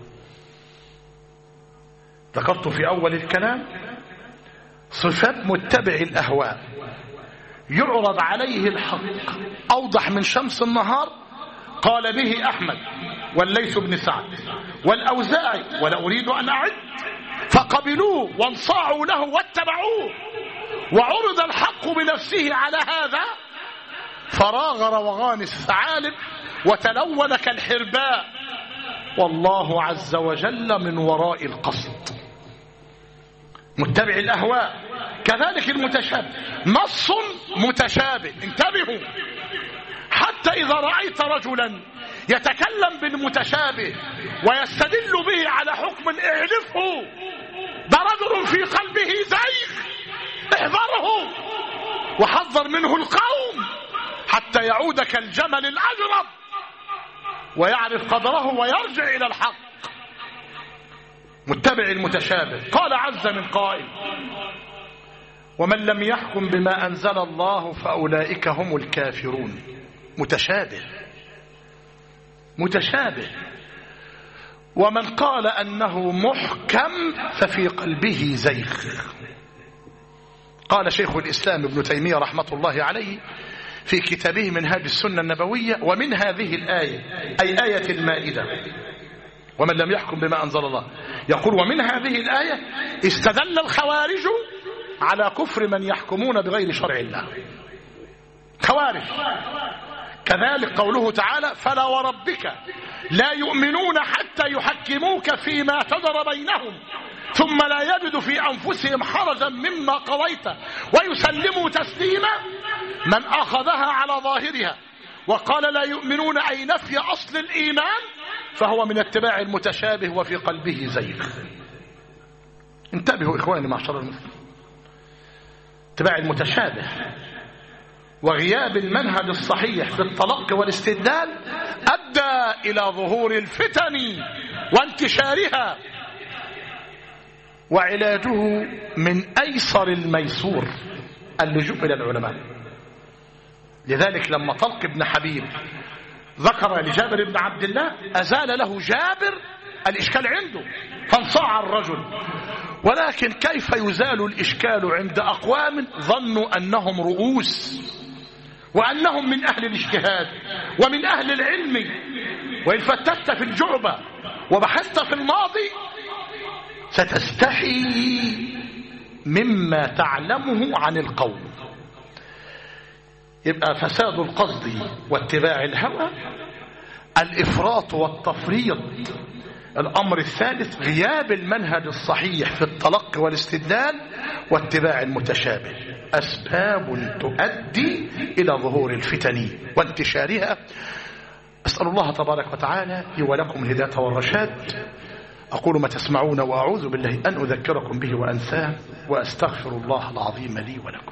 ذكرت في أول الكلام صفات متبع الأهواء يعرض عليه الحق أوضح من شمس النهار قال به أحمد والليث بن سعد والأوزاعي ولا أريد أن أعد فقبلوه وانصاعوا له واتبعوه وعرض الحق بنفسه على هذا فراغ روغان الثعالب وتلون كالحرباء والله عز وجل من وراء القصد. متبع الأهواء. كذلك المتشابه، نص متشابه، انتبهوا، حتى إذا رأيت رجلا يتكلم بالمتشابه ويستدل به على حكم اعرفه، ده رجل في قلبه زيغ، احذره وحذر منه القوم حتى يعود كالجمل الأجرب ويعرف قدره ويرجع إلى الحق. متبع المتشابه. قال عز من قائل: ومن لم يحكم بما أنزل الله فأولئك هم الكافرون. متشابه متشابه. ومن قال أنه محكم ففي قلبه زيغ. قال شيخ الإسلام ابن تيمية رحمة الله عليه في كتابه منهاج السنة النبوية: ومن هذه الآية، أي آية المائدة، ومن لم يحكم بما أنزل الله، يقول: ومن هذه الآية استدل الخوارج على كفر من يحكمون بغير شرع الله. خوارج. كذلك قوله تعالى: فلا وربك لا يؤمنون حتى يحكموك فيما شجر بينهم ثم لا يجدوا في أنفسهم حرجا مما قضيت ويسلموا تسليما. من أخذها على ظاهرها وقال لا يؤمنون أي نفي أصل الإيمان فهو من اتباع المتشابه وفي قلبه زيغ. انتبهوا إخواني معشر المسلمين، اتباع المتشابه وغياب المنهج الصحيح في التلقي والاستدلال أدى إلى ظهور الفتن وانتشارها، وعلاجه من أيسر الميسور اللجوء إلى العلماء. لذلك لما طلق بن حبيب ذكر لجابر بن عبد الله أزال له جابر الإشكال عنده فانصاع الرجل. ولكن كيف يزال الإشكال عند أقوام ظنوا أنهم رؤوس وأنهم من أهل الاجتهاد ومن أهل العلم؟ وإن فتشت في الجعبة وبحثت في الماضي ستستحي مما تعلمه عن القوم. يبقى فساد القصد واتباع الهوى، الإفراط والتفريط. الأمر الثالث غياب المنهج الصحيح في التلقي والاستدلال واتباع المتشابه، أسباب تؤدي إلى ظهور الفتن وانتشارها. أسأل الله تبارك وتعالى لي ولكم الهداية والرشاد. أقول ما تسمعون وأعوذ بالله أن أذكركم به وأنساه، وأستغفر الله العظيم لي ولكم.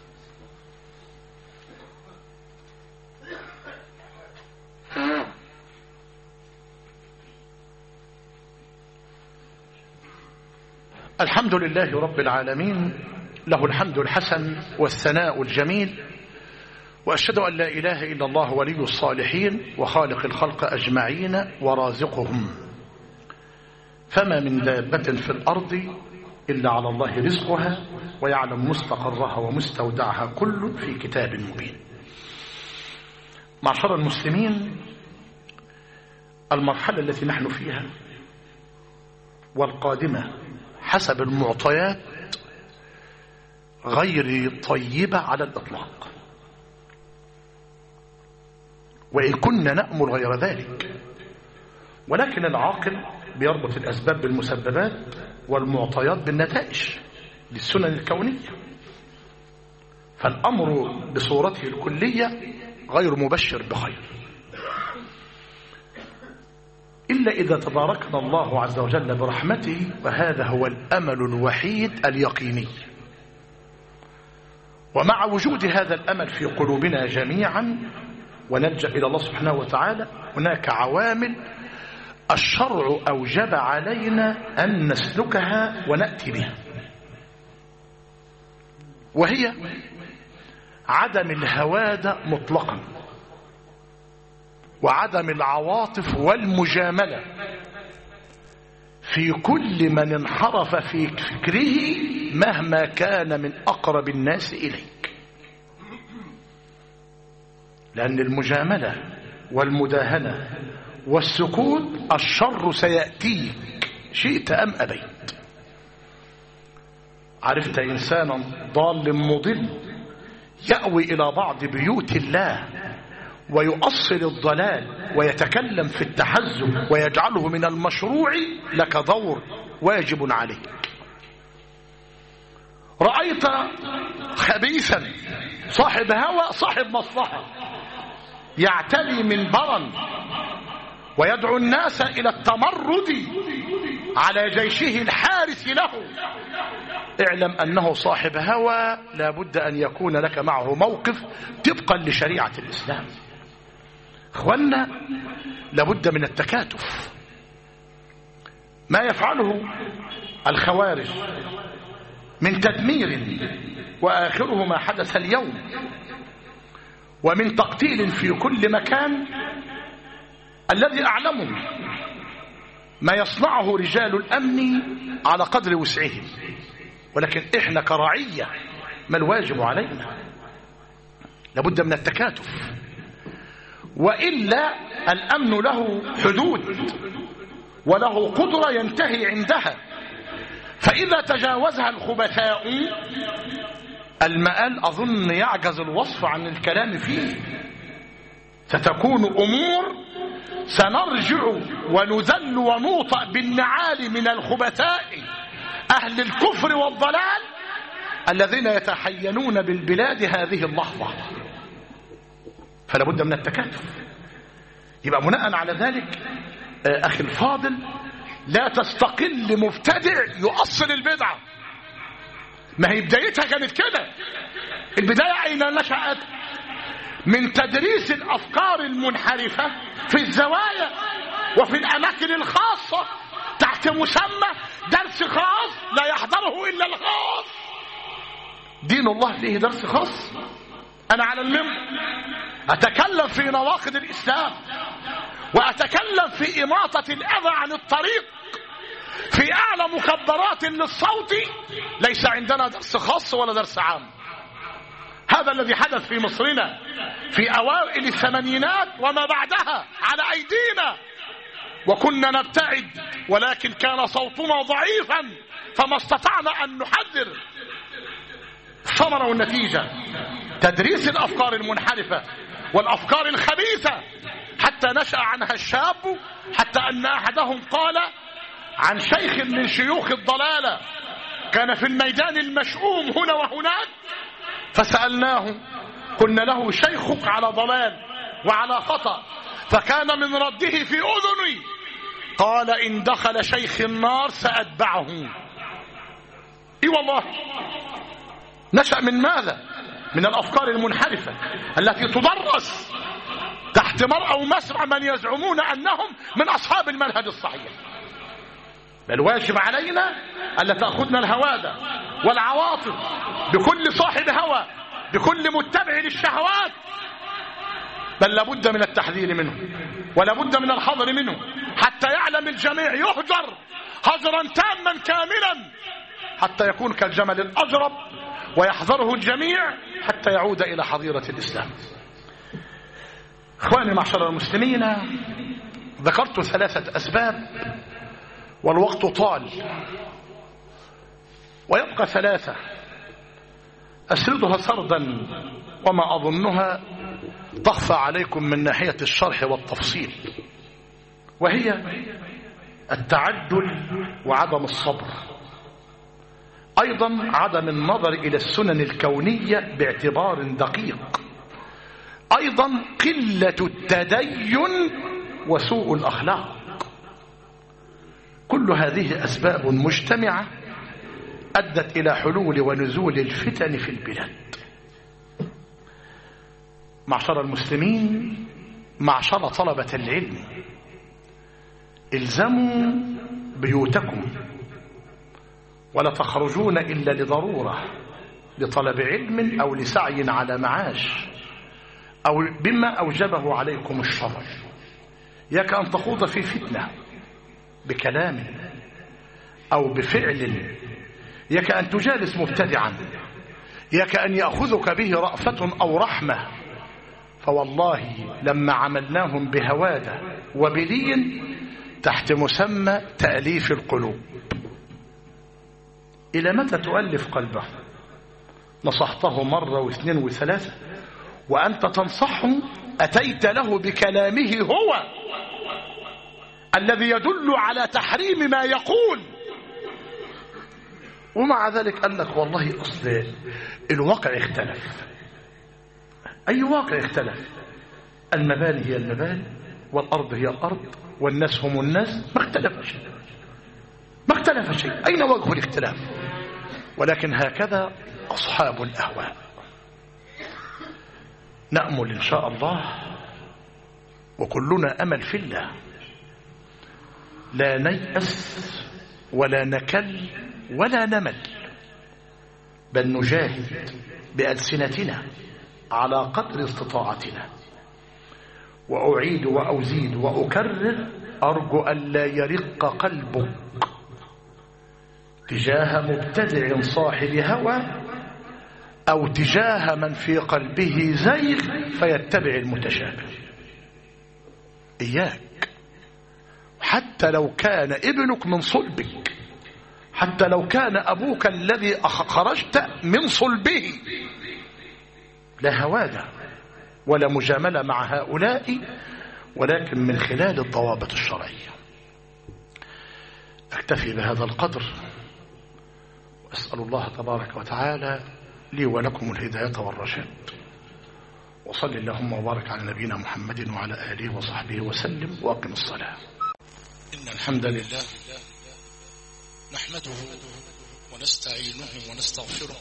الحمد لله رب العالمين، له الحمد الحسن والثناء الجميل، وأشهد أن لا إله إلا الله ولي الصالحين وخالق الخلق أجمعين ورازقهم. فما من دابة في الأرض إلا على الله رزقها ويعلم مستقرها ومستودعها كل في كتاب مبين. معشر المسلمين، المرحلة التي نحن فيها والقادمة حسب المعطيات غير طيبة على الإطلاق، وإن كنا نأمل غير ذلك، ولكن العاقل بيربط الأسباب بالمسببات والمعطيات بالنتائج للسنن الكونية. فالأمر بصورته الكلية غير مبشر بخير، إلا إذا تباركنا الله عز وجل برحمته، وهذا هو الأمل الوحيد اليقيني. ومع وجود هذا الأمل في قلوبنا جميعا ونلجأ إلى الله سبحانه وتعالى، هناك عوامل الشرع أوجب علينا أن نسلكها ونأتي بها، وهي عدم الهوادة مطلقا، وعدم العواطف والمجاملة في كل من انحرف في فكره مهما كان من أقرب الناس إليك. لأن المجاملة والمداهنة والسكوت الشر سيأتيك شئت أم أبيت. عرفت إنسانا ضال مضل يأوي إلى بعض بيوت الله ويؤصل الضلال ويتكلم في التحزب ويجعله من المشروع، لك دور واجب عليك. رأيت خبيثا صاحب هوى صاحب مصلحة يعتلي منبرا ويدعو الناس إلى التمرد على جيشه الحارس له، اعلم أنه صاحب هوى لا بد أن يكون لك معه موقف طبقا لشريعة الإسلام. اخوانا لابد من التكاتف. ما يفعله الخوارج من تدمير وآخره ما حدث اليوم ومن تقتيل في كل مكان، الذي أعلمه ما يصنعه رجال الأمن على قدر وسعهم، ولكن إحنا كرعية ما الواجب علينا؟ لابد من التكاتف، وإلا الأمن له حدود وله قدرة ينتهي عندها، فإذا تجاوزها الخبثاء المآل أظن يعجز الوصف عن الكلام فيه. ستكون أمور سنرجع ونذل ونوطأ بالنعال من الخبثاء أهل الكفر والضلال الذين يتحينون بالبلاد هذه اللحظة. فلا بد من التكاتف. يبقى بناء على ذلك أخي الفاضل لا تستقل مبتدع يؤصل البدعة. ما هي بدايتها كانت كده. البداية أين نشأت؟ من تدريس الأفكار المنحرفة في الزوايا وفي الأماكن الخاصة تحت مسمى درس خاص لا يحضره إلا الخاص. دين الله فيه درس خاص؟ أنا على المنبر أتكلم في نواقض الإسلام وأتكلم في إماطة الأذى عن الطريق في أعلى مكبرات للصوت. ليس عندنا درس خاص ولا درس عام. هذا الذي حدث في مصرنا في أوائل الثمانينات وما بعدها على أيدينا، وكنا نبتعد ولكن كان صوتنا ضعيفا فما استطعنا أن نحذر. الثمرة والنتيجة تدريس الأفكار المنحرفة والأفكار الخبيثة حتى نشأ عنها الشاب، حتى أن أحدهم قال عن شيخ من شيوخ الضلالة كان في الميدان المشؤوم هنا وهناك، فسألناه قلنا له شيخك على ضلال وعلى خطأ، فكان من رده في أذني قال إن دخل شيخ النار سأتبعه. إي والله. نشأ من ماذا؟ من الأفكار المنحرفة التي تدرس تحت مرأى ومسرع من يزعمون أنهم من أصحاب المنهج الصحيح. بل واجب علينا ألا تأخذنا الهوادة والعواطف بكل صاحب هوى بكل متبع للشهوات، بل لابد من التحذير منه ولابد من الحذر منه حتى يعلم الجميع، يهجر هجرا تاما كاملا حتى يكون كالجمل الأجرب ويحذره الجميع حتى يعود إلى حظيرة الإسلام. إخواني معشر المسلمين، ذكرت 3 أسباب والوقت طال ويبقى 3 أسردها سردا وما أظنها تخفى عليكم من ناحية الشرح والتفصيل، وهي التعجل وعدم الصبر، أيضا عدم النظر إلى السنن الكونية باعتبار دقيق، أيضا قلة التدين وسوء الأخلاق. كل هذه أسباب مجتمعة أدت إلى حلول ونزول الفتن في البلاد. معشر المسلمين، معشر طلبة العلم، الزموا بيوتكم ولا تخرجون إلا لضرورة، لطلب علم أو لسعي على معاش أو بما أوجبه عليكم الشرع. ياك أن تخوض في فتنة بكلام أو بفعل، ياك أن تجالس مبتدعا، ياك أن يأخذك به رأفة أو رحمة. فوالله لما عملناهم بهوادة وبلين تحت مسمى تأليف القلوب. إلى متى تؤلف قلبه؟ نصحته مرة و2 و3 وأنت تنصحه أتيت له بكلامه هو الذي يدل على تحريم ما يقول. ومع ذلك قال لك والله أصل الواقع اختلف. أي واقع اختلف؟ المباني هي المباني، والأرض هي الأرض، والناس هم الناس. ما اختلف شيء، ما اختلف شيء. أين وجه الاختلاف؟ ولكن هكذا أصحاب الأهواء. نأمل إن شاء الله، وكلنا أمل في الله، لا نيأس ولا نكل ولا نمل، بل نجاهد بألسنتنا على قدر استطاعتنا. وأعيد وأزيد وأكرر، أرجو أن لا يرق قلبك تجاه مبتدع صاحب هوى أو تجاه من في قلبه زيغ فيتبع المتشابه. إياك، حتى لو كان ابنك من صلبك، حتى لو كان أبوك الذي خرجت من صلبه، لا هوادة ولا مجاملة مع هؤلاء، ولكن من خلال الضوابط الشرعية. أكتفي بهذا القدر، وأسأل الله تبارك وتعالى لي ولكم الهداية والرشاد. وصل اللهم وبارك على نبينا محمد وعلى آله وصحبه وسلم، وأقم الصلاة. إن الحمد لله نحمده ونستعينه ونستغفره،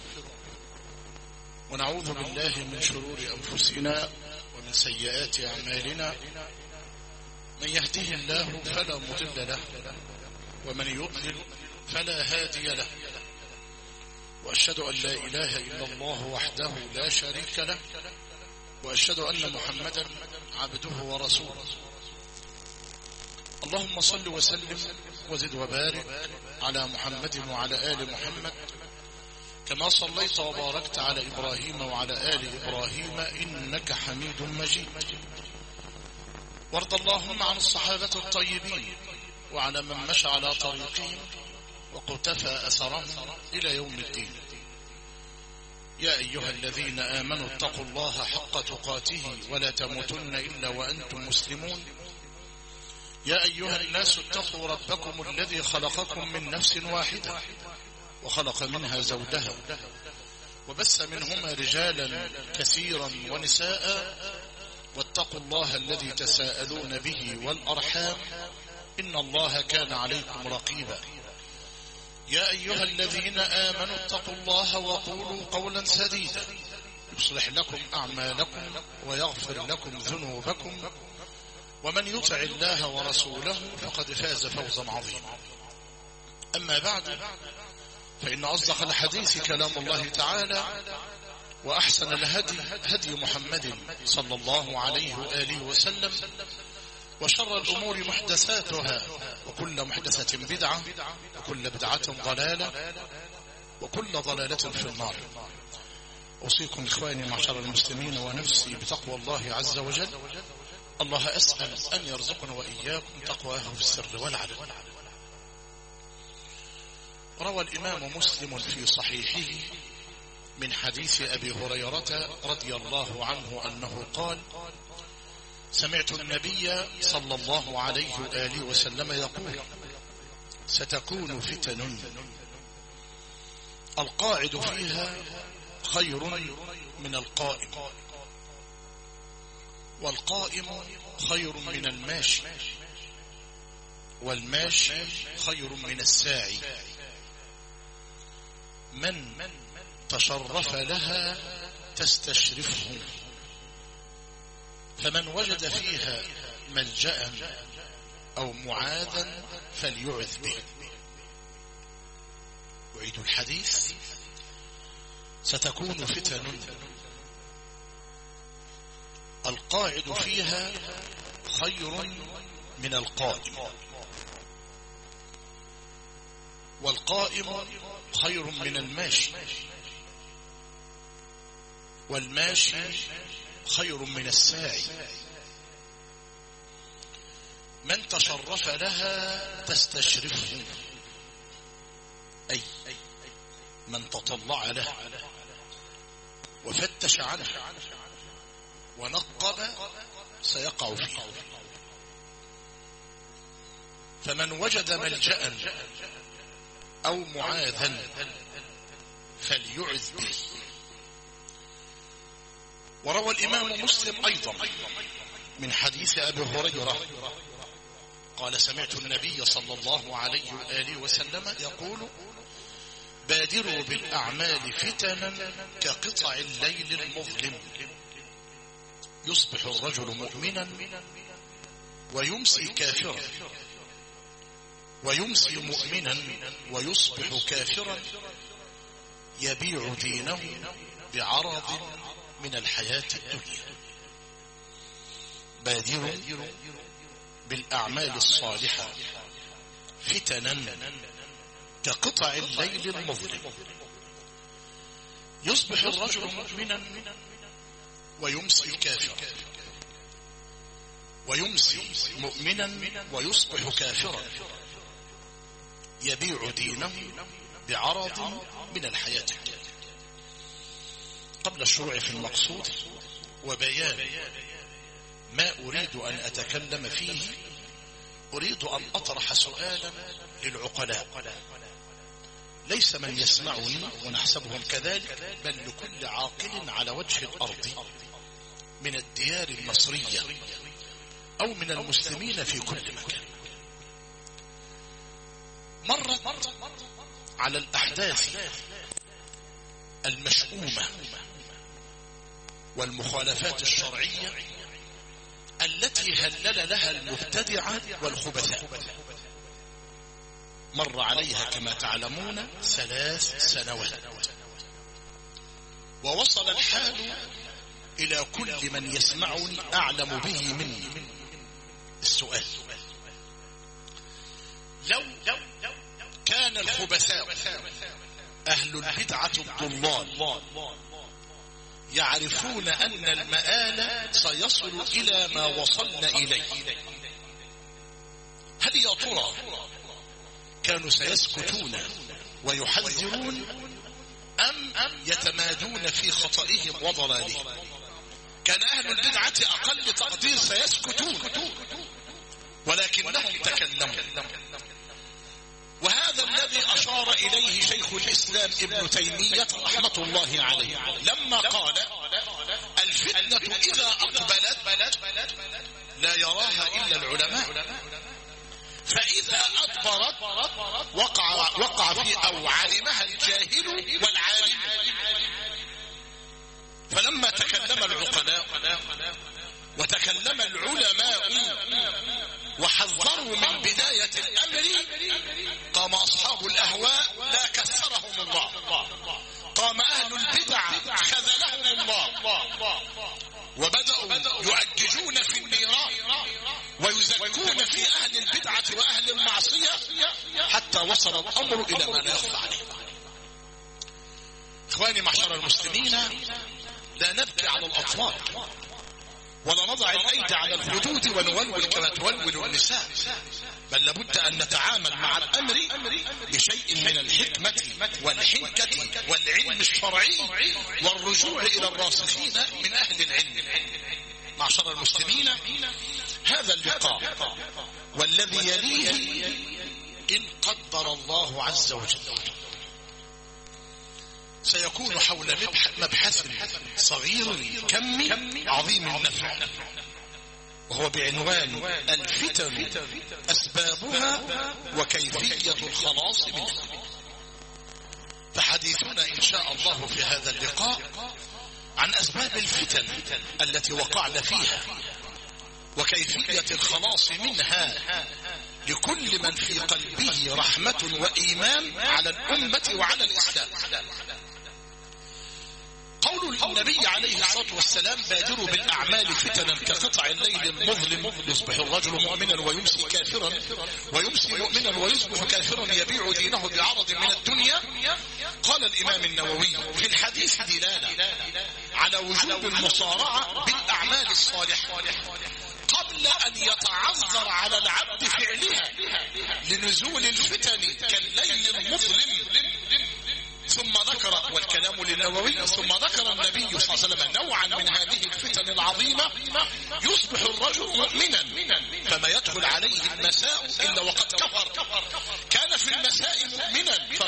ونعوذ بالله من شرور أنفسنا ومن سيئات أعمالنا. من يهده الله فلا مضل له، ومن يضلل فلا هادي له. وأشهد أن لا إله إلا الله وحده لا شريك له، وأشهد أن محمدا عبده ورسوله. اللهم صل وسلم وزد وبارك على محمد وعلى آل محمد، كما صليت وباركت على إبراهيم وعلى آل إبراهيم إنك حميد مجيد. وارض اللهم عن الصحابة الطيبين وعلى من مشى على طريقهم وقتفى أثرهم إلى يوم الدين. يا أيها الذين آمنوا اتقوا الله حق تقاته ولا تموتن إلا وأنتم مسلمون. يا أيها الناس اتقوا ربكم الذي خلقكم من نفس واحدة وخلق منها زوجها وبث منهما رجالا كثيرا ونساء، واتقوا الله الذي تساءلون به والأرحام إن الله كان عليكم رقيبا. يا أيها الذين آمنوا اتقوا الله وقولوا قولا سديدا يصلح لكم أعمالكم ويغفر لكم ذنوبكم، ومن يطع الله ورسوله فقد فاز فوزا عظيما. أما بعد، فإن أصدق الحديث كلام الله تعالى، وأحسن الهدي هدي محمد صلى الله عليه وآله وسلم، وشر الأمور محدثاتها، وكل محدثة بدعة، وكل بدعة ضلالة، وكل ضلالة في النار. أوصيكم إخواني معشر المسلمين ونفسي بتقوى الله عز وجل. الله أسأل أن يرزقنا وإياكم تقواه في السر والعلن. روى الإمام مسلم في صحيحه من حديث أبي هريرة رضي الله عنه أنه قال: سمعت النبي صلى الله عليه وآله وسلم يقول: ستكون فتن القاعد فيها خير من القائم، والقائم خير من الماشي، والماشي خير من الساعي. من تشرف لها تستشرفه، فمن وجد فيها ملجأ أو معاذا فليعذ به. أعيد الحديث: ستكون فتن القاعد فيها خير من القائم، والقائم خير من الماشي، والماشي خير من الساعي. من تشرف لها تستشرفه، أي من تطلع له وفتش عنه ونقب سيقع فيه. فمن وجد ملجأ أو معاذا فليعذ به. وروى الإمام مسلم أيضا من حديث أبي هريرة قال سمعت النبي صلى الله عليه وآله وسلم يقول بادروا بالأعمال فتنا كقطع الليل المظلم يصبح الرجل مؤمنا ويمسي كافرا ويمسي مؤمنا ويصبح كافرا يبيع دينه بعرض من الحياة الدنيا. بادروا بالأعمال الصالحة فتنا كقطع الليل المظلم يصبح الرجل مؤمنا ويمسي كافرا ويمسي مؤمنا ويصبح كافرا يبيع دينه بعرض من الحياة الدنيا. قبل الشروع في المقصود وبيان ما أريد أن أتكلم فيه أريد أن أطرح سؤالا للعقلاء، ليس من يسمعني ونحسبهم كذلك، بل لكل عاقل على وجه الأرض من الديار المصرية أو من المسلمين في كل مكان. مرت على الأحداث المشؤومة والمخالفات الشرعية التي هلل لها المبتدعة والخبثاء، مر عليها كما تعلمون 3 سنوات، ووصل الحال إلى كل من يسمعني أعلم به مني السؤال: لو كان الخبثاء أهل البدعة الضلال يعرفون أن المآل سيصل إلى ما وصلنا إليه، هل يا ترى كانوا سيسكتون ويحذرون أم يتمادون في خطئهم وضلالهم؟ كان أهل البدعة أقل تقدير سيسكتون، ولكنهم تكلموا. وهذا الذي أشار إليه شيخ الإسلام ابن تيمية رحمة الله عليه لما قال: الفتنة إذا أقبلت لا يراها إلا العلماء، فإذا أدبرت وقع في أو علمها الجاهل والعالم. فلما تكلم العقلاء وتكلم العلماء وحذروا من بداية الأمر، قام أصحاب الأهواء لا كسرهم الله، قام أهل البدع خذلهم الله، وبدأوا يؤججون في النيران ويزكون في أهل البدعة وأهل المعصية، حتى وصل الأمر إلى ما لا يخفى عليه. إخواني معشر المسلمين، لا نبكي على الأطفال ولا نضع الأيدي على الحدود ونولول كما تولول النساء، بل لابد أن نتعامل مع الأمر بشيء من الحكمة والحنكة والعلم الشرعي والرجوع إلى الراسخين من أهل العلم. معشر المسلمين، هذا اللقاء والذي يليه إن قدر الله عز وجل سيكون حول مبحث صغير كمي عظيم النفع، وهو بعنوان الفتن أسبابها وكيفية الخلاص منها. فحديثنا إن شاء الله في هذا اللقاء عن أسباب الفتن التي وقعنا فيها وكيفية الخلاص منها لكل من في قلبه رحمة وإيمان على الأمة وعلى الإسلام. قول النبي عليه الصلاة والسلام: بادروا بالأعمال فتنا كقطع الليل المظلم يصبح الرجل مؤمنا ويمسي كافرا ويمسي مؤمنا ويصبح كافرا يبيع دينه بعرض من الدنيا. قال الإمام النووي: في الحديث دلالة على وجوب المصارعة بالأعمال الصالحة قبل أن يتعذر على العبد فعلها لنزول الفتن كالليل المظلم. ثم ذكر، والكلام للنووي، ثم ذكر النبي صلى الله عليه وسلم نوعا من هذه الفتن العظيمة: يصبح الرجل مؤمنا فما يدخل عليه المساء إلا وقد كفر، كان في المساء مؤمنا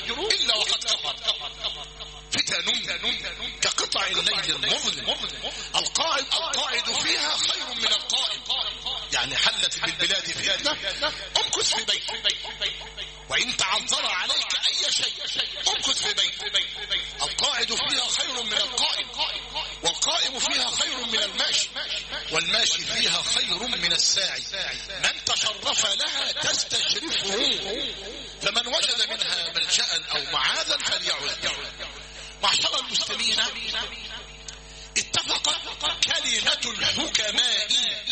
إلا وقد كفر. فتن كقطع الليل المظلم القاعد فيها خير من القائم. يعني حلت بالبلاد فتنة امكث في بيتك، وإن تعذر عليك أي شيء امكث في بيتك. القاعد فيها خير من القائم، والقائم فيها خير من الماشي، والماشي فيها خير من الساعي. من تشرف لها تستشرفه، فمن وجد منها ملجأ أو معاذا فليعذ. معشر المسلمين، اتفقت كلمة الحكماء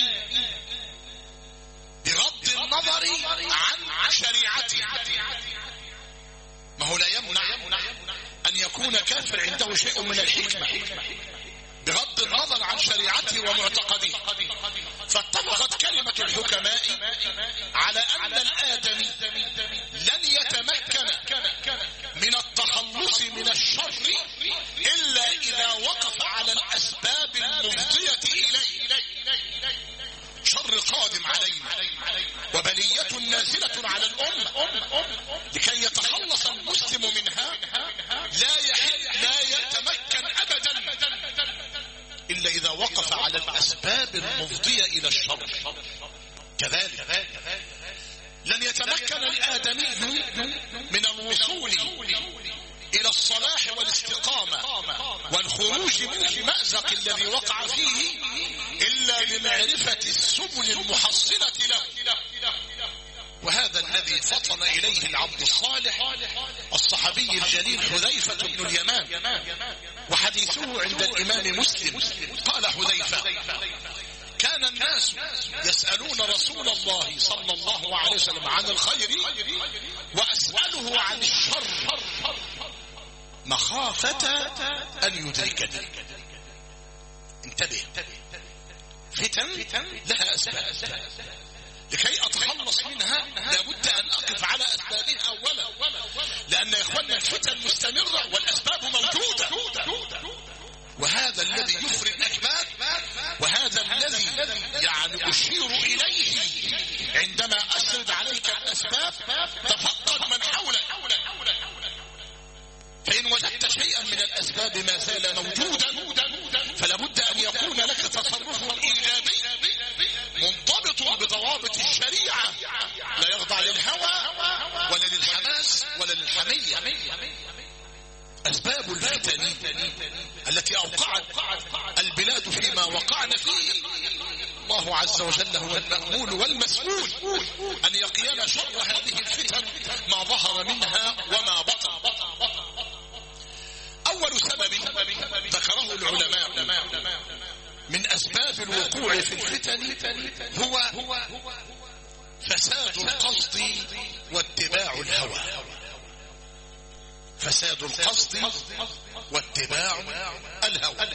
بغض النظر عن شريعته. ما هو لا يمنع أن يكون كافر عنده شيء من الحكمة بغض النظر عن شريعته ومعتقده. فاتفقت كلمة الحكماء على أن الآدمي لن يتمكن من التخلص من الشر إلا إذا وقف على الأسباب المفضية إليه. شر قادم علينا وبلية نازلة على الأمة، لكي يتخلص المسلم منها لا يتمكن أبدا إلا إذا وقف على الأسباب المفضية إلى الشر. كذلك لن يتمكن الآدمي من الوصول إلى الصلاح والاستقامة والخروج من المأزق الذي وقع فيه إلا بمعرفة السبل المحصلة له. وهذا الذي فطن إليه العبد الصالح الصحابي الجليل حذيفة بن اليمان، وحديثه عند الإمام مسلم. قال حذيفة: كان الناس يسألون رسول الله صلى الله عليه وسلم عن الخير وأسأله عن الشر مخافة أن يدركني. انتبه، فتن لها أسباب، لكي أتخلص منها لابد أن أقف على أسبابها أولا، لأن يا إخواننا الفتن مستمرة والأسباب موجودة. وهذا الذي يفرق الأكباد، وهذا الذي يعني أشير إليه عندما أسرد عليك الأسباب. تفقد من حولك، فإن وجدت شيئا من الأسباب ما زال موجودا فلابد أن يكون لك تصرف إيجابي منضبط بضوابط الشريعة، لا يخضع للهوى ولا للحماس ولا للحمية. أسباب الفتن التي أوقعت البلاد فيما وقعنا فيه، الله عز وجل هو المأمول والمسؤول أن يقينا شر هذه الفتن ما ظهر منها وما بطن. أول سبب ذكره العلماء من أسباب الوقوع في الفتن هو فساد القصد واتباع الهوى. فساد القصد واتباع الهوى.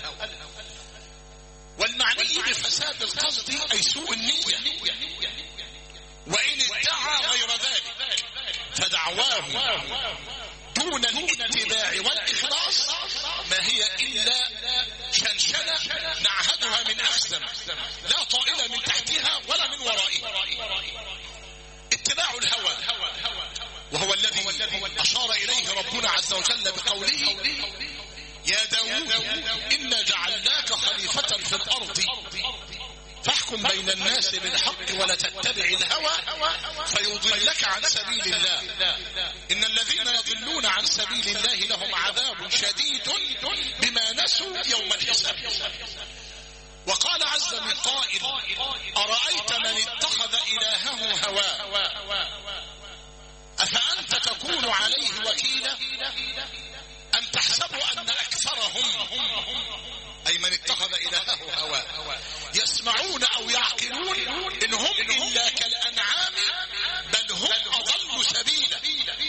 والمعني بفساد القصد أي سوء النية، وإن ادعى غير ذلك فدعواه دون الاتباع والإخلاص ما هي إلا شنشنة نعهدها من أحسن، لا طائلة من تحتها ولا من ورائها. اتباع الهوى وهو الذي أشار إليه ربنا عز وجل بقوله: يا داود إنا جعلناك خليفة في الأرض فاحكم بين الناس بالحق ولا تتبع الهوى فيضلك عن سبيل الله إن الذين يضلون عن سبيل الله لهم عذاب شديد بما نسوا يوم الحساب. وقال عز من قائل: أرأيت من اتخذ إلهه هواه أفأنت تكون عليه وكيلا أم تحسب أن أكثرهم أي من اتخذ إلهه هواه يسمعون أو يعقلون إن هم إلا كالأنعام بل هم أضل سبيلا.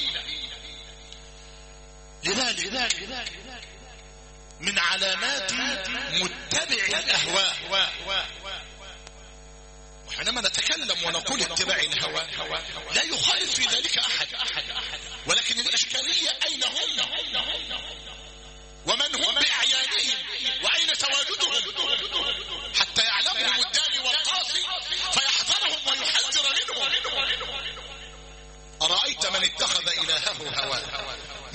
لذلك من علامات متبع الأهواء، وحينما نتكلم ونقول اتباع الهوى لا يخالف في ذلك أحد، ولكن الإشكالية أين هم ومن هم بأعيانهم وأين تواجدهم حتى يعلمهم الداني والقاصي فيحذرهم ويحذر منهم. أرأيت من اتخذ إلهه هواه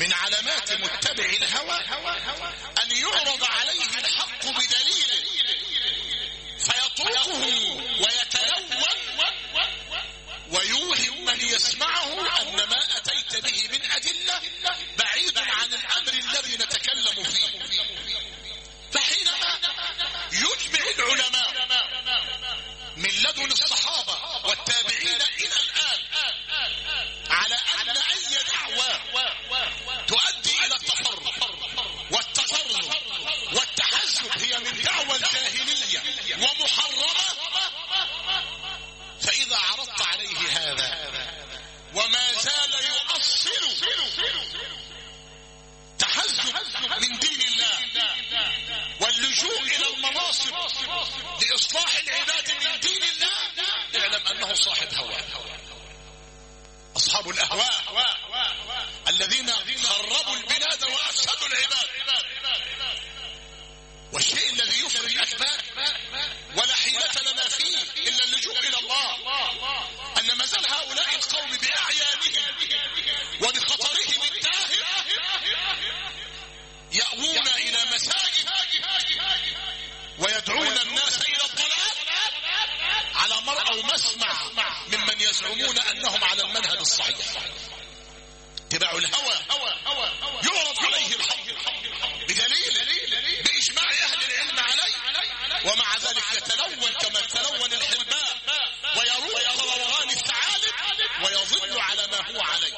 إصلاح العباد من دين الله اعلم أنه صاحب هوى. أصحاب الأهواء الذين خربوا البلاد وأفسدوا العباد. والشيء الذي يفرد الأكباد ولا حيلة لنا فيه إلا اللجوء إلى الله أن ما زال هؤلاء القوم بأعيانهم وبخطرهم التاهر يأوون إلى مساجد ويدعون الناس إلى الضلال على مرأى ومسمع ممن يزعمون أنهم على المنهج الصحيح. اتباع الهوى يعرض عليه الحق بدليل بإجماع أهل العلم عليه، ومع ذلك يتلون كما تلون الحرباء ويروق روغان الثعالب ويظل على ما هو عليه.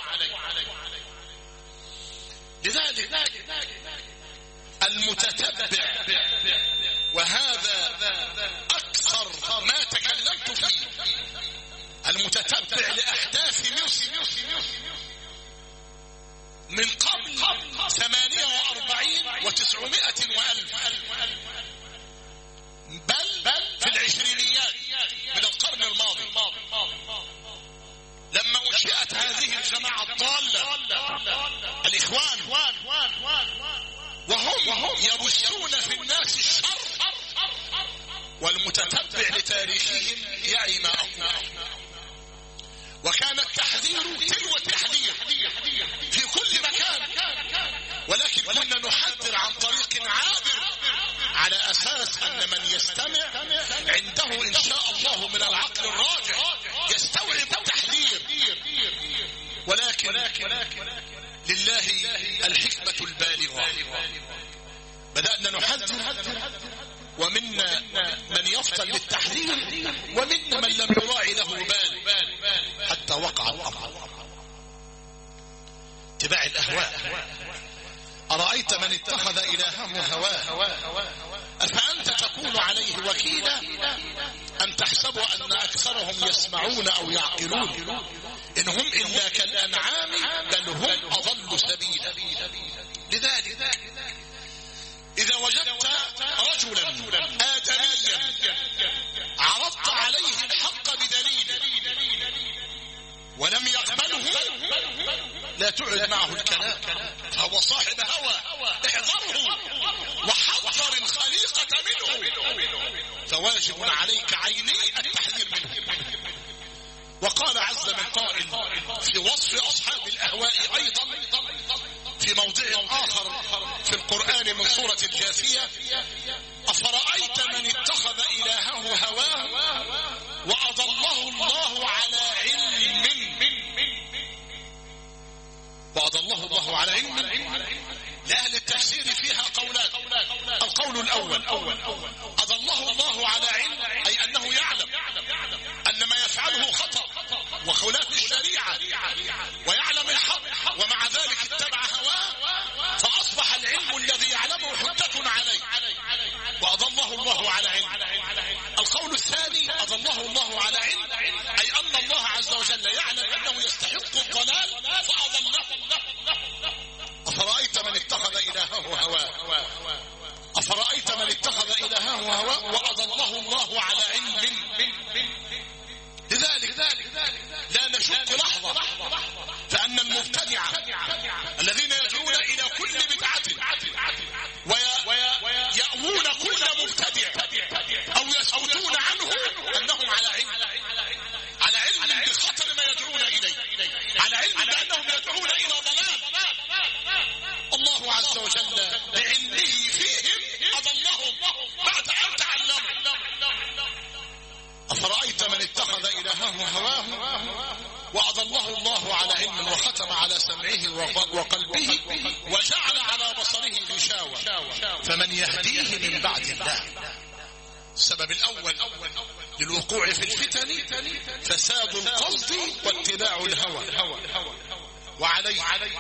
لذلك المتتبع، وهذا أكثر ما تكلمت فيه، المتتبع لأحداث مصر من قبل 48 و900 وألف، بل في العشرينيات من القرن الماضي لما أنشئت هذه الجماعة الضالة الإخوان، وهم يبثون في الناس الشر، والمتتبع لتاريخهم يعي ما أقول. وكان التحذير تلو التحذير في كل مكان، ولكن كنا نحذر عن طريق عابر على أساس أن من يستمع عنده إن شاء الله من العقل الراجع يستوعب التحذير. ولكن لله الحكمة البالغة، بدأنا نحذر ومنا من يفطن للتحذير ومنا من لم يراعي له بال حتى وقع الأمر. اتباع الأهواء. أرأيت من اتخذ إلهه هواه أفأنت تكون عليه وكيلا أم تحسب أن أكثرهم يسمعون أو يعقلون إن هم إلا كالأنعام بل هم أضل سبيلا. لذلك إذا وجدت رجلا آدميا عرضت عليه الحق بدليل ولم يقبله لا تعد معه الكلام، فهو صاحب هوى، احذره وحذر الخليقة منه، فواجب عليك عيني التحذير منه. وقال عز من قائل في وصف أصحاب الأهواء أيضا في موضع آخر في القرآن من سورة الجاثية: أفرأيت من اتخذ إلهه هواه وأضله الله على علم. وأضله الله على علم. لأهل التفسير فيها قولان. القول الأول: أضله الله على علم، أي أنه يعلم أن ما يفعله خطأ وخلاف الشريعة ويعلم الحق، ومع ذلك اتبع هواه فأصبح العلم الذي يعلمه حجة عليه، وأضله الله على علم. القول الثاني: أضله الله على علم، أي أن الله عز وجل يعلم أنه يستحق الضلال فأضله. أفرأيت من اتخذ إلهه هواه أفرأيت من اتخذ إلهه هواه وأضله الله على علم. لذلك لا نشك لحظة فأن المبتدعة الذين يدعون إلى كل بدعة ويأوون كل مبتدع أو يسكتون عنه أنهم على علم بخطر ما يدعون إليه، على علم بأنهم يدعون إلى ضلال. الله عز وجل بعلمه فيهم أضلهم بعد أن تعلموا. أفرأيت من اتخذ إلهه هواه وأضله الله على علم وختم على سمعه وقلبه وجعل على بصره غشاوة فمن يهديه من بعد الله. السبب الأول للوقوع في الفتن فساد القصد واتباع الهوى. وعليه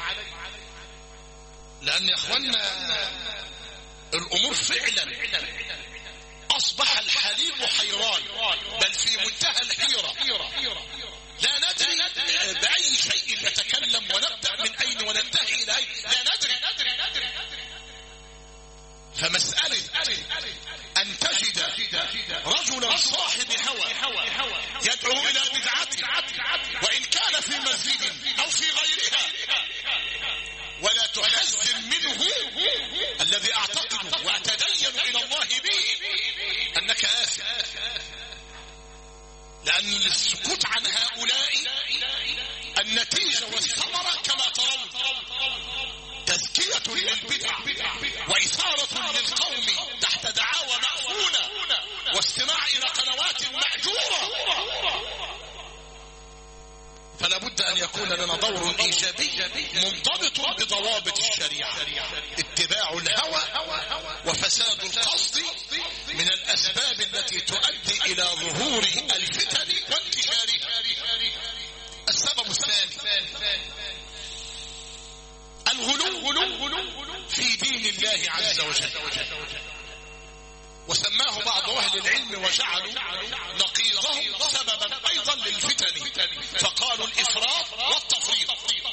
لأن يا أخوانا الأمور فعلا أصبح الحليم حيران، بل في منتهى الحيرة، لا ندري بأي شيء نتكلم ونبدأ من أين وننتهي إلى أين، لا ندري. فمسألة أن تجد رجلا أنك آثم، لأن السكوت عن هؤلاء النتيجة والثمرة كما ترون تزكية للبدع وإثارة للقوم تحت دعاوى مأفونة واستماع إلى قنوات مأجورة. فلا بد أن يكون لنا دور إيجابي منضبط بضوابط الشريعة. اتباع الهوى وفساد القصد من الأسباب التي تؤدي إلى ظهور الفتن وانتشارها. السبب الثاني الغلو في دين الله عز وجل، وسماه بعض أهل العلم وجعلوا نقيضه سببا أيضا للفتن، فقالوا الإفراط والتفريط.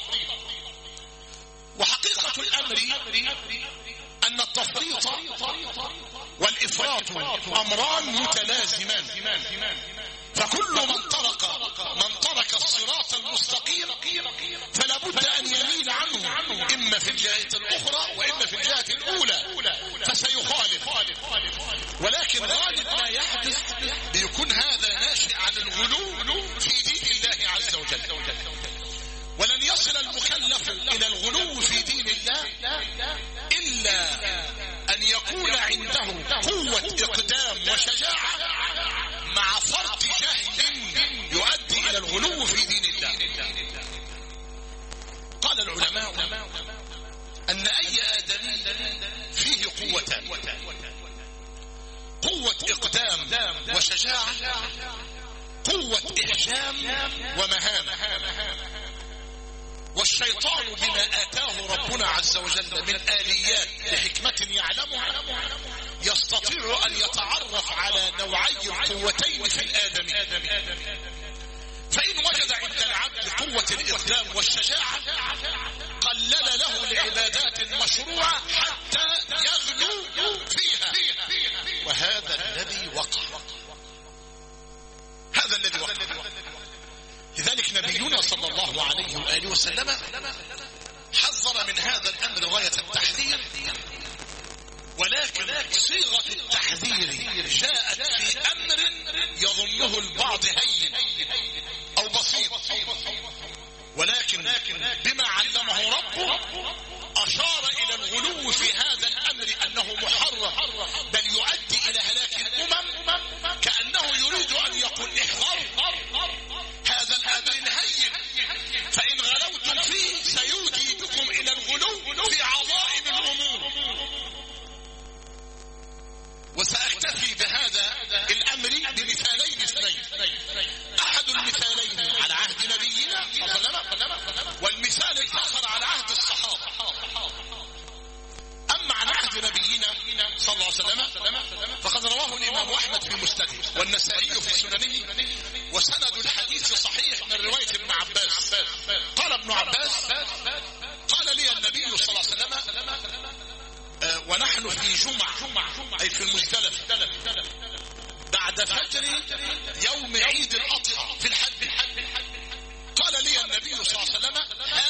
وحقيقة الأمر أن التفريط والإفراط أمران متلازمان، فكل من ترك الصراط المستقيم فلا بد أن يميل عنه، إما في الجهة الأخرى وإما في الجهة الأولى، فسيخالف. ولكن غالب ما يحدث يكون هذا ناشئ عن الغلو في دين الله عز وجل. ولن يصل المكلف إلى الغلو في دين الله إلا أن يكون عنده قوة إقدام وشجاعة مع فرط جهل يؤدي إلى الغلو في دين الله. قال العلماء أن أي آدمي فيه قوتان: قوة إقدام وشجاعة، قوة إحجام ومهانة. والشيطان بما آتاه ربنا عز وجل من آليات لحكمة يعلمها يستطيع أن يتعرف على نوعي القوتين في الآدم. فإن وجد عند العبد قوة الإقدام والشجاعة قلل له العبادات المشروعة حتى يغلو فيها، وهذا الذي وقع. هذا الذي وقع. لذلك نبينا صلى الله عليه وآله وسلم حذر من هذا الأمر غاية التحذير، ولكن صيغة التحذير جاءت في أمر يظنه البعض هين أو بسيط، ولكن بما علمه ربه أشار إلى الغلو في هذا الأمر أنه محرم، بل يؤدي إلى هلاك الأمم، كأنه يريد أن يقول احذروا هذا الأمر الهين، فإن غلوتم فيه سيودي بكم إلى الغلو في عظائم الأمور. وسأكتفي بهذا الأمر بمثالين اثنين: أحد المثالين على عهد نبينا والمثال الآخر على عهد الصحابة. أما عن عهد نبينا صلى الله عليه وسلم فقد رواه الإمام أحمد في مسنده والنسائي في سننه، وسند الحديث صحيح من رواية ابن عباس. قال ابن عباس: قال لي النبي صلى الله عليه وسلم ونحن في جمعة أي في المزدلفة بعد فجر يوم عيد الأضحى في الحج، قال لي النبي صلى الله عليه وسلم: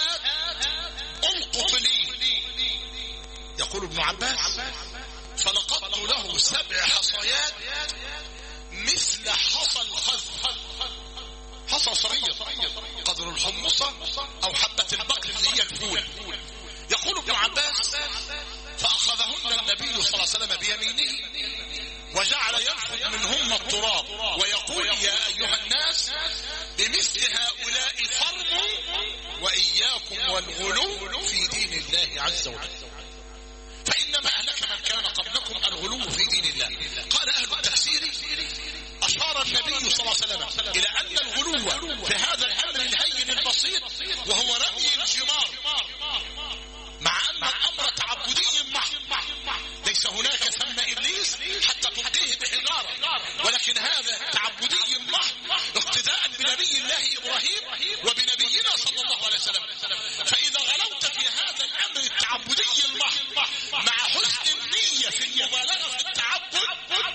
ألقط لي. يقول ابن عباس: فلقطت له 7 حصيات مثل حصى الخذ، حصى صغير قدر الحمصة أو حبة البقل اللي هي الفول. يقول ابن عباس: فأخذهن النبي صلى الله عليه وسلم بيمينه وجعل ينفض منهن التراب ويقول: يا أيها الناس بمثل هؤلاء فرموا وإياكم والغلو في دين الله عز وجل، فإنما أهلك من كان قبلكم الغلو في دين الله. قال أهل التفسير: أشار النبي صلى الله عليه وسلم إلى أن الغلو في هذا الأمر الهين البسيط وهو رمي الجمار، مع أن الأمر تعبدي محض، ليس هناك ثم إبليس حتى تلقيه بحجارة، ولكن هذا تعبدي محض اقتداء بنبي الله إبراهيم وبنبينا صلى الله عليه وسلم. فإذا غلوت في هذا الأمر التعبدي المحض مع حسن النية في المبالغة في التعبد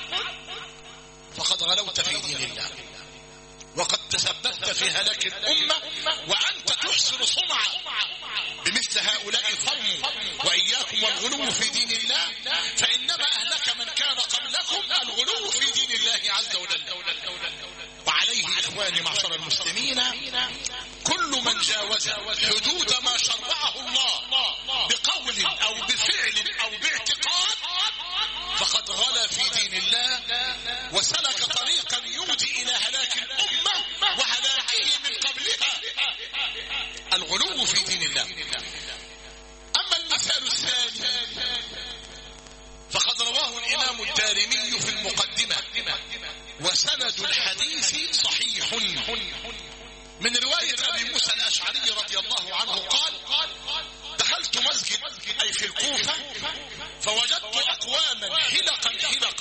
فقد غلوت في دين الله، وقد تسببت في هلاك الأمة، وأنت تحسن صنعا بمثل مثل هؤلاء فرموا وإياكم والغلو في دين الله، فإنما أهلك من كان قبلكم الغلو في دين الله عز وجل. وعليه إخواني معشر المسلمين كل من جاوز حدود ما شرعه الله بقول أو بفعل أو باعتقاد فقد غلا في دين الله وسلك طريقا يودي إلى هلاك الأمة وهلاكه من قبلها، الغلو في دين الله. أما المثال الثاني فقد رواه الإمام الدارمي في المقدمة وسند الحديث صحيح من رواية أبي موسى الأشعري رضي الله عنه قال: دخلت مسجد أي في الكوفة فوجدت أقواما حلقا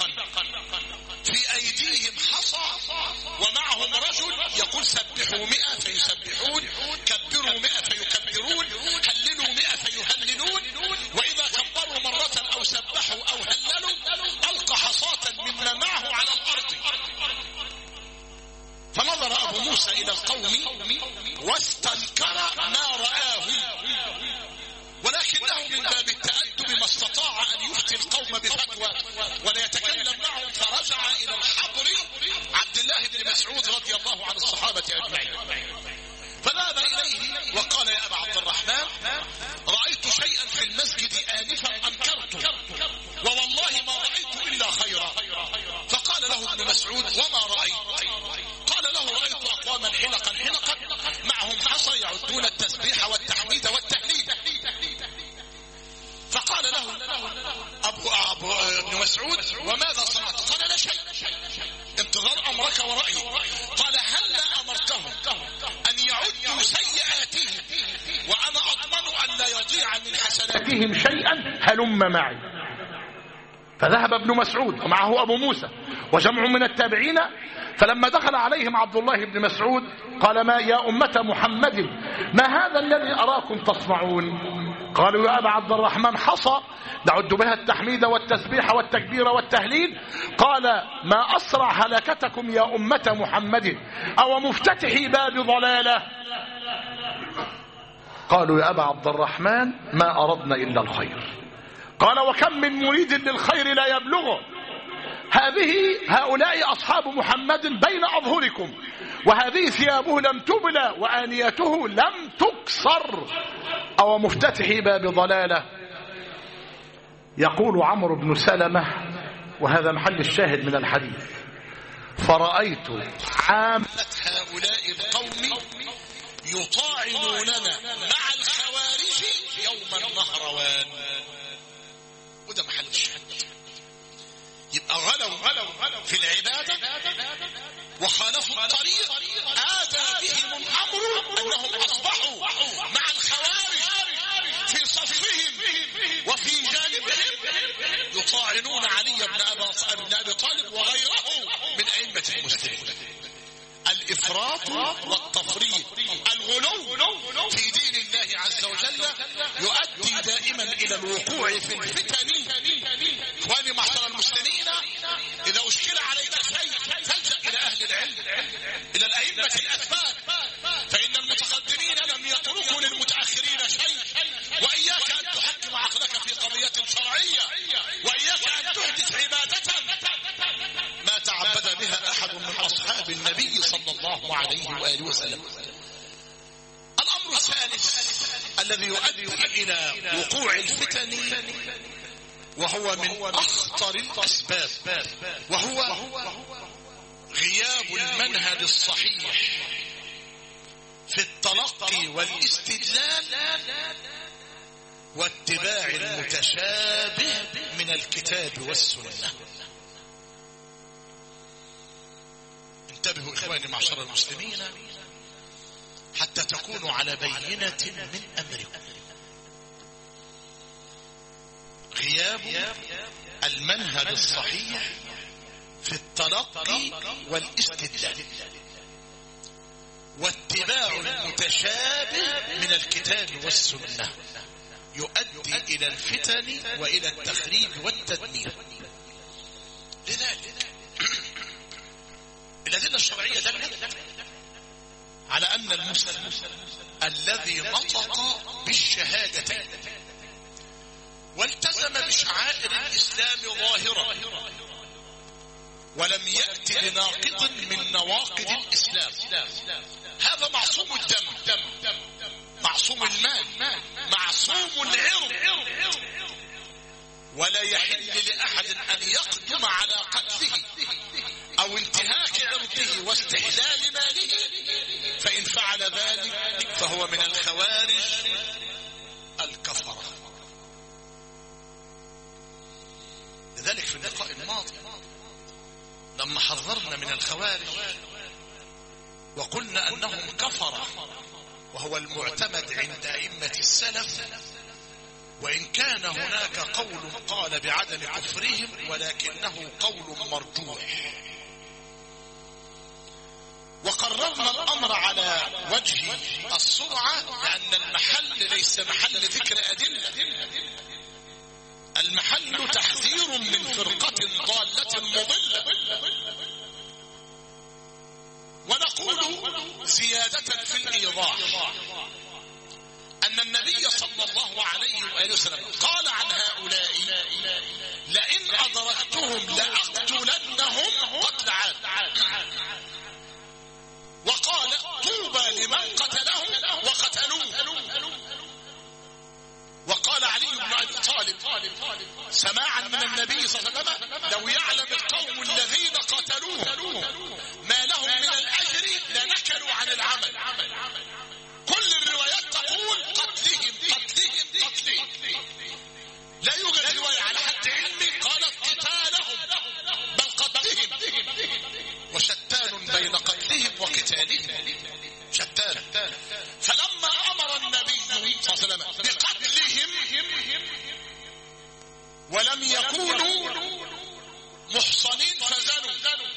في أيديهم حصى ومعهم رجل يقول سبحوا 100 فيسبحون، كبروا 100 فيكبرون، هللوا 100 فيهللون، وإذا كبروا مرة أو سبحوا أو هللوا ألقى حصاة مما معه على الأرض. فنظر أبو موسى إلى القوم واستنكر ما رآه، ولكنه من باب التأدب ما استطاع أن يفتي القوم بفتوى ولا يتكلم معهم، فرجع إلى الحبر عبد الله بن مسعود رضي الله عن الصحابة أجمعين، فذهب إليه وقال: يا أبا عبد الرحمن، رأيت شيئا في المسجد آنفا أنكرته ووالله ما رأيت إلا خيرا. فقال له ابن مسعود: وما رأيت؟ قال له: رأيت أقواما حلقا معهم عصا يعدون التسبيح والتحميد والتهليل. فقال له أبو ابن مسعود: وماذا صنعت؟ قال: لا شيء، انتظار أمرك ورأيي. قال: هل أمرتهم أن يعدوا سيئاتهم وأنا أضمن أن لا يضيع من حسناتهم شيئا؟ هلم معي. فذهب ابن مسعود ومعه أبو موسى وجمع من التابعين، فلما دخل عليهم عبد الله بن مسعود قال: ما يا أمة محمد، ما هذا الذي أراكم تصنعون؟ قالوا: يا أبا عبد الرحمن، حصى نعد بها التحميد والتسبيح والتكبير والتهليل. قال: ما أسرع هلكتكم يا أمة محمد، أو مفتتحي باب ضلالة؟ قالوا: يا أبا عبد الرحمن، ما أردنا إلا الخير. قال: وكم من مريد للخير لا يبلغه. هؤلاء أصحاب محمد بين أظهركم، وهذه ثيابه لم تبلى وآنيته لم تكسر، أو مفتتح باب ضلالة. يقول عمرو بن سلمة، وهذا محل الشاهد من الحديث: فرأيت عامة هؤلاء القوم يطاعنوننا مع الخوارج يوم النهروان. وده محل الشاهد. يبقى غلوا في العبادة وخالفوا الطريق، آذى بهم الأمر أنهم أصبحوا مع الخوارج في صفهم وفي جانبهم يطاعنون علي بن أبي طالب وغيره من أئمة المسلمين. الإفراط والتفريط، الغلو في دين الله عز وجل يؤدي دائما إلى الوقوع في الفتن. إخواني معشر المسلمين، إذا أشكل عليك شيء فالجأ إلى أهل العلم، إلى الأئمة الأثبات، فإن المتقدمين لم يتركوا للمتأخرين شيء. وإياك أن تحكم عقلك في قضية شرعية، وإياك أن تحدث عبادة ما تعبد بها أحد من أصحاب النبي صلى الله عليه وآله وسلم. الأمر الثالث الذي يؤدي إلى وقوع الفتن وهو من أخطر الأسباب، وهو غياب المنهج الصحيح في التلقي والاستدلال واتباع المتشابه من الكتاب والسنة. انتبهوا إخواني معشر المسلمين حتى تكونوا على بينة من أمركم. غياب المنهج الصحيح في التلقي والاستدلال واتباع المتشابه من الكتاب والسنة يؤدي إلى الفتن وإلى التخريب والتدمير. لذلك الأدلة الشرعية دلت على أن المسلم الذي نطق بالشهادتين والتزم بشعائر الإسلام ظاهرا ولم يأتي بناقض من نواقض الإسلام، هذا معصوم الدم، معصوم المال، معصوم العرض، ولا يحل لأحد أن يقدم على قتله أو انتهاك عرضه واستحلال ماله، فإن فعل ذلك فهو من الخوارج الكفرة. لذلك في اللقاء الماضي لما حذرنا من الخوارج وقلنا أنهم كفرة، وهو المعتمد عند أئمة السلف، وإن كان هناك قول قال بعدم كفرهم ولكنه قول مرجوح، وقررنا الأمر على وجه السرعة لأن المحل ليس محل ذكر أدلة، المحل تحذير من فرقة ضالة مضلة. ونقول زيادة في الإيضاح أن النبي صلى الله عليه وآله وسلم قال عن هؤلاء: لئن أدركتهم لأقتلنهم قتل عاد، وقال: طوبى لمن قتلهم وقتلوه. وقال علي بن أبي طالب سماعا من النبي صلى الله عليه وسلم: لو يعلم القوم الذين قتلوه ما لهم من الأجر لنكلوا عن العمل. كل الروايات تقول قتلهم قتلهم قتلهم، لا يوجد رواية على حد علمي قالت قتالهم، بل قتلهم، وشتان بين قتلهم وقتالهم، شتان. فلما أمر النبي صلى الله عليه وسلم بقتلهم ولم يكونوا محصنين فزنوا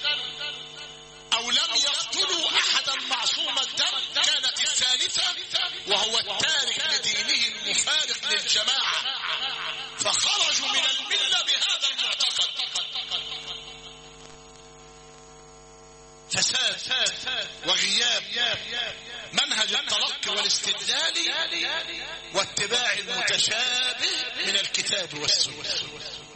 أو لم يقتلوا أحدا معصوم الدم، كانت الثالثة وهو التارك لدينه المفارق للجماعة، فخرجوا من الملة بهذا المعتقد. فساد وغياب منهج التلقي والاستدلال واتباع المتشابه من الكتاب والسنة،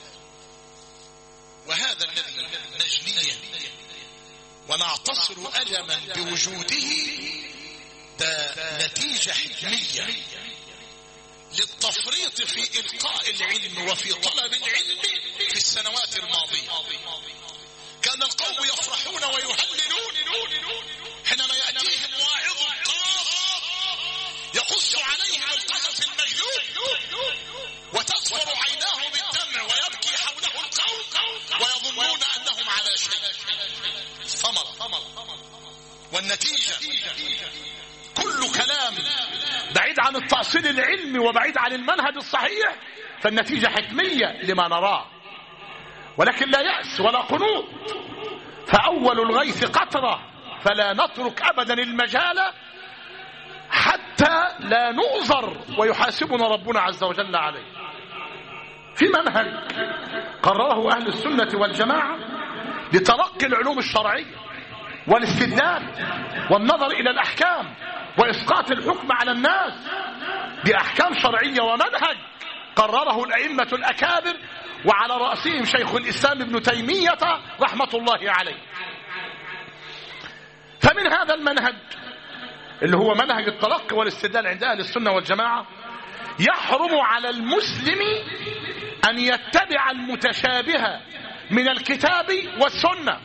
وهذا الذي نجنيه ونعتصر ألما بوجوده ده نتيجة حكمية للتفريط في إلقاء العلم وفي طلب العلم في السنوات الماضية. كان القوم يفرحون ويهللون حينما يأتيهم واعظ قاص يقص عليهم القصص المجلوب وتصفر عيناه بالدمع ويبكي حوله القوم ويظنون أنهم على شيء. ثمرة والنتيجة كل كلام بعيد عن التأصيل العلمي وبعيد عن المنهج الصحيح، فالنتيجة حكمية لما نراه، ولكن لا يأس ولا قنوط. فأول الغيث قطرة، فلا نترك أبدا المجال حتى لا نؤذر ويحاسبنا ربنا عز وجل عليه. في منهج قرره أهل السنة والجماعة لتلقي العلوم الشرعية والاستدلال والنظر إلى الأحكام وإسقاط الحكم على الناس بأحكام شرعية ومنهج قرره الأئمة الأكابر، وعلى رأسهم شيخ الإسلام ابن تيمية رحمة الله عليه. فمن هذا المنهج اللي هو منهج التلقي والاستدلال عند أهل السنة والجماعة، يحرم على المسلم أن يتبع المتشابه من الكتاب والسنة.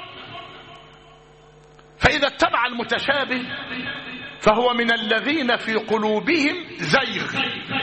فإذا اتبع المتشابه فهو من الذين في قلوبهم زيغ،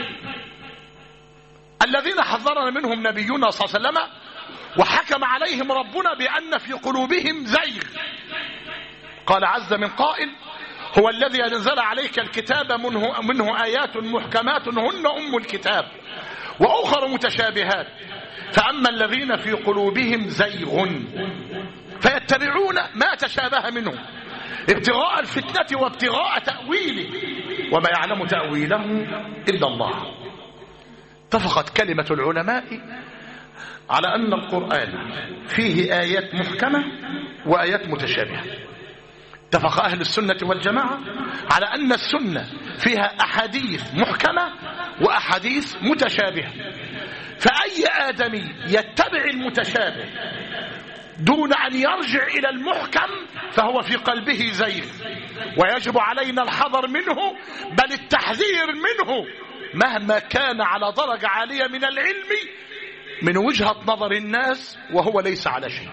الذين حذرنا منهم نبينا صلى الله عليه وسلم وحكم عليهم ربنا بأن في قلوبهم زيغ. قال عز من قائل: هو الذي أنزل عليك الكتاب منه آيات محكمات هن أم الكتاب وأخر متشابهات، فأما الذين في قلوبهم زيغ فيتبعون ما تشابه منه ابتغاء الفتنة وابتغاء تأويله وما يعلم تأويله إلا الله. اتفقت كلمة العلماء على أن القرآن فيه آيات محكمة وآيات متشابهة. اتفق أهل السنة والجماعة على أن السنة فيها أحاديث محكمة وأحاديث متشابهة، فأي آدمي يتبع المتشابه دون أن يرجع إلى المحكم فهو في قلبه زيغ، ويجب علينا الحذر منه بل التحذير منه مهما كان على درجة عالية من العلم من وجهة نظر الناس وهو ليس على شيء.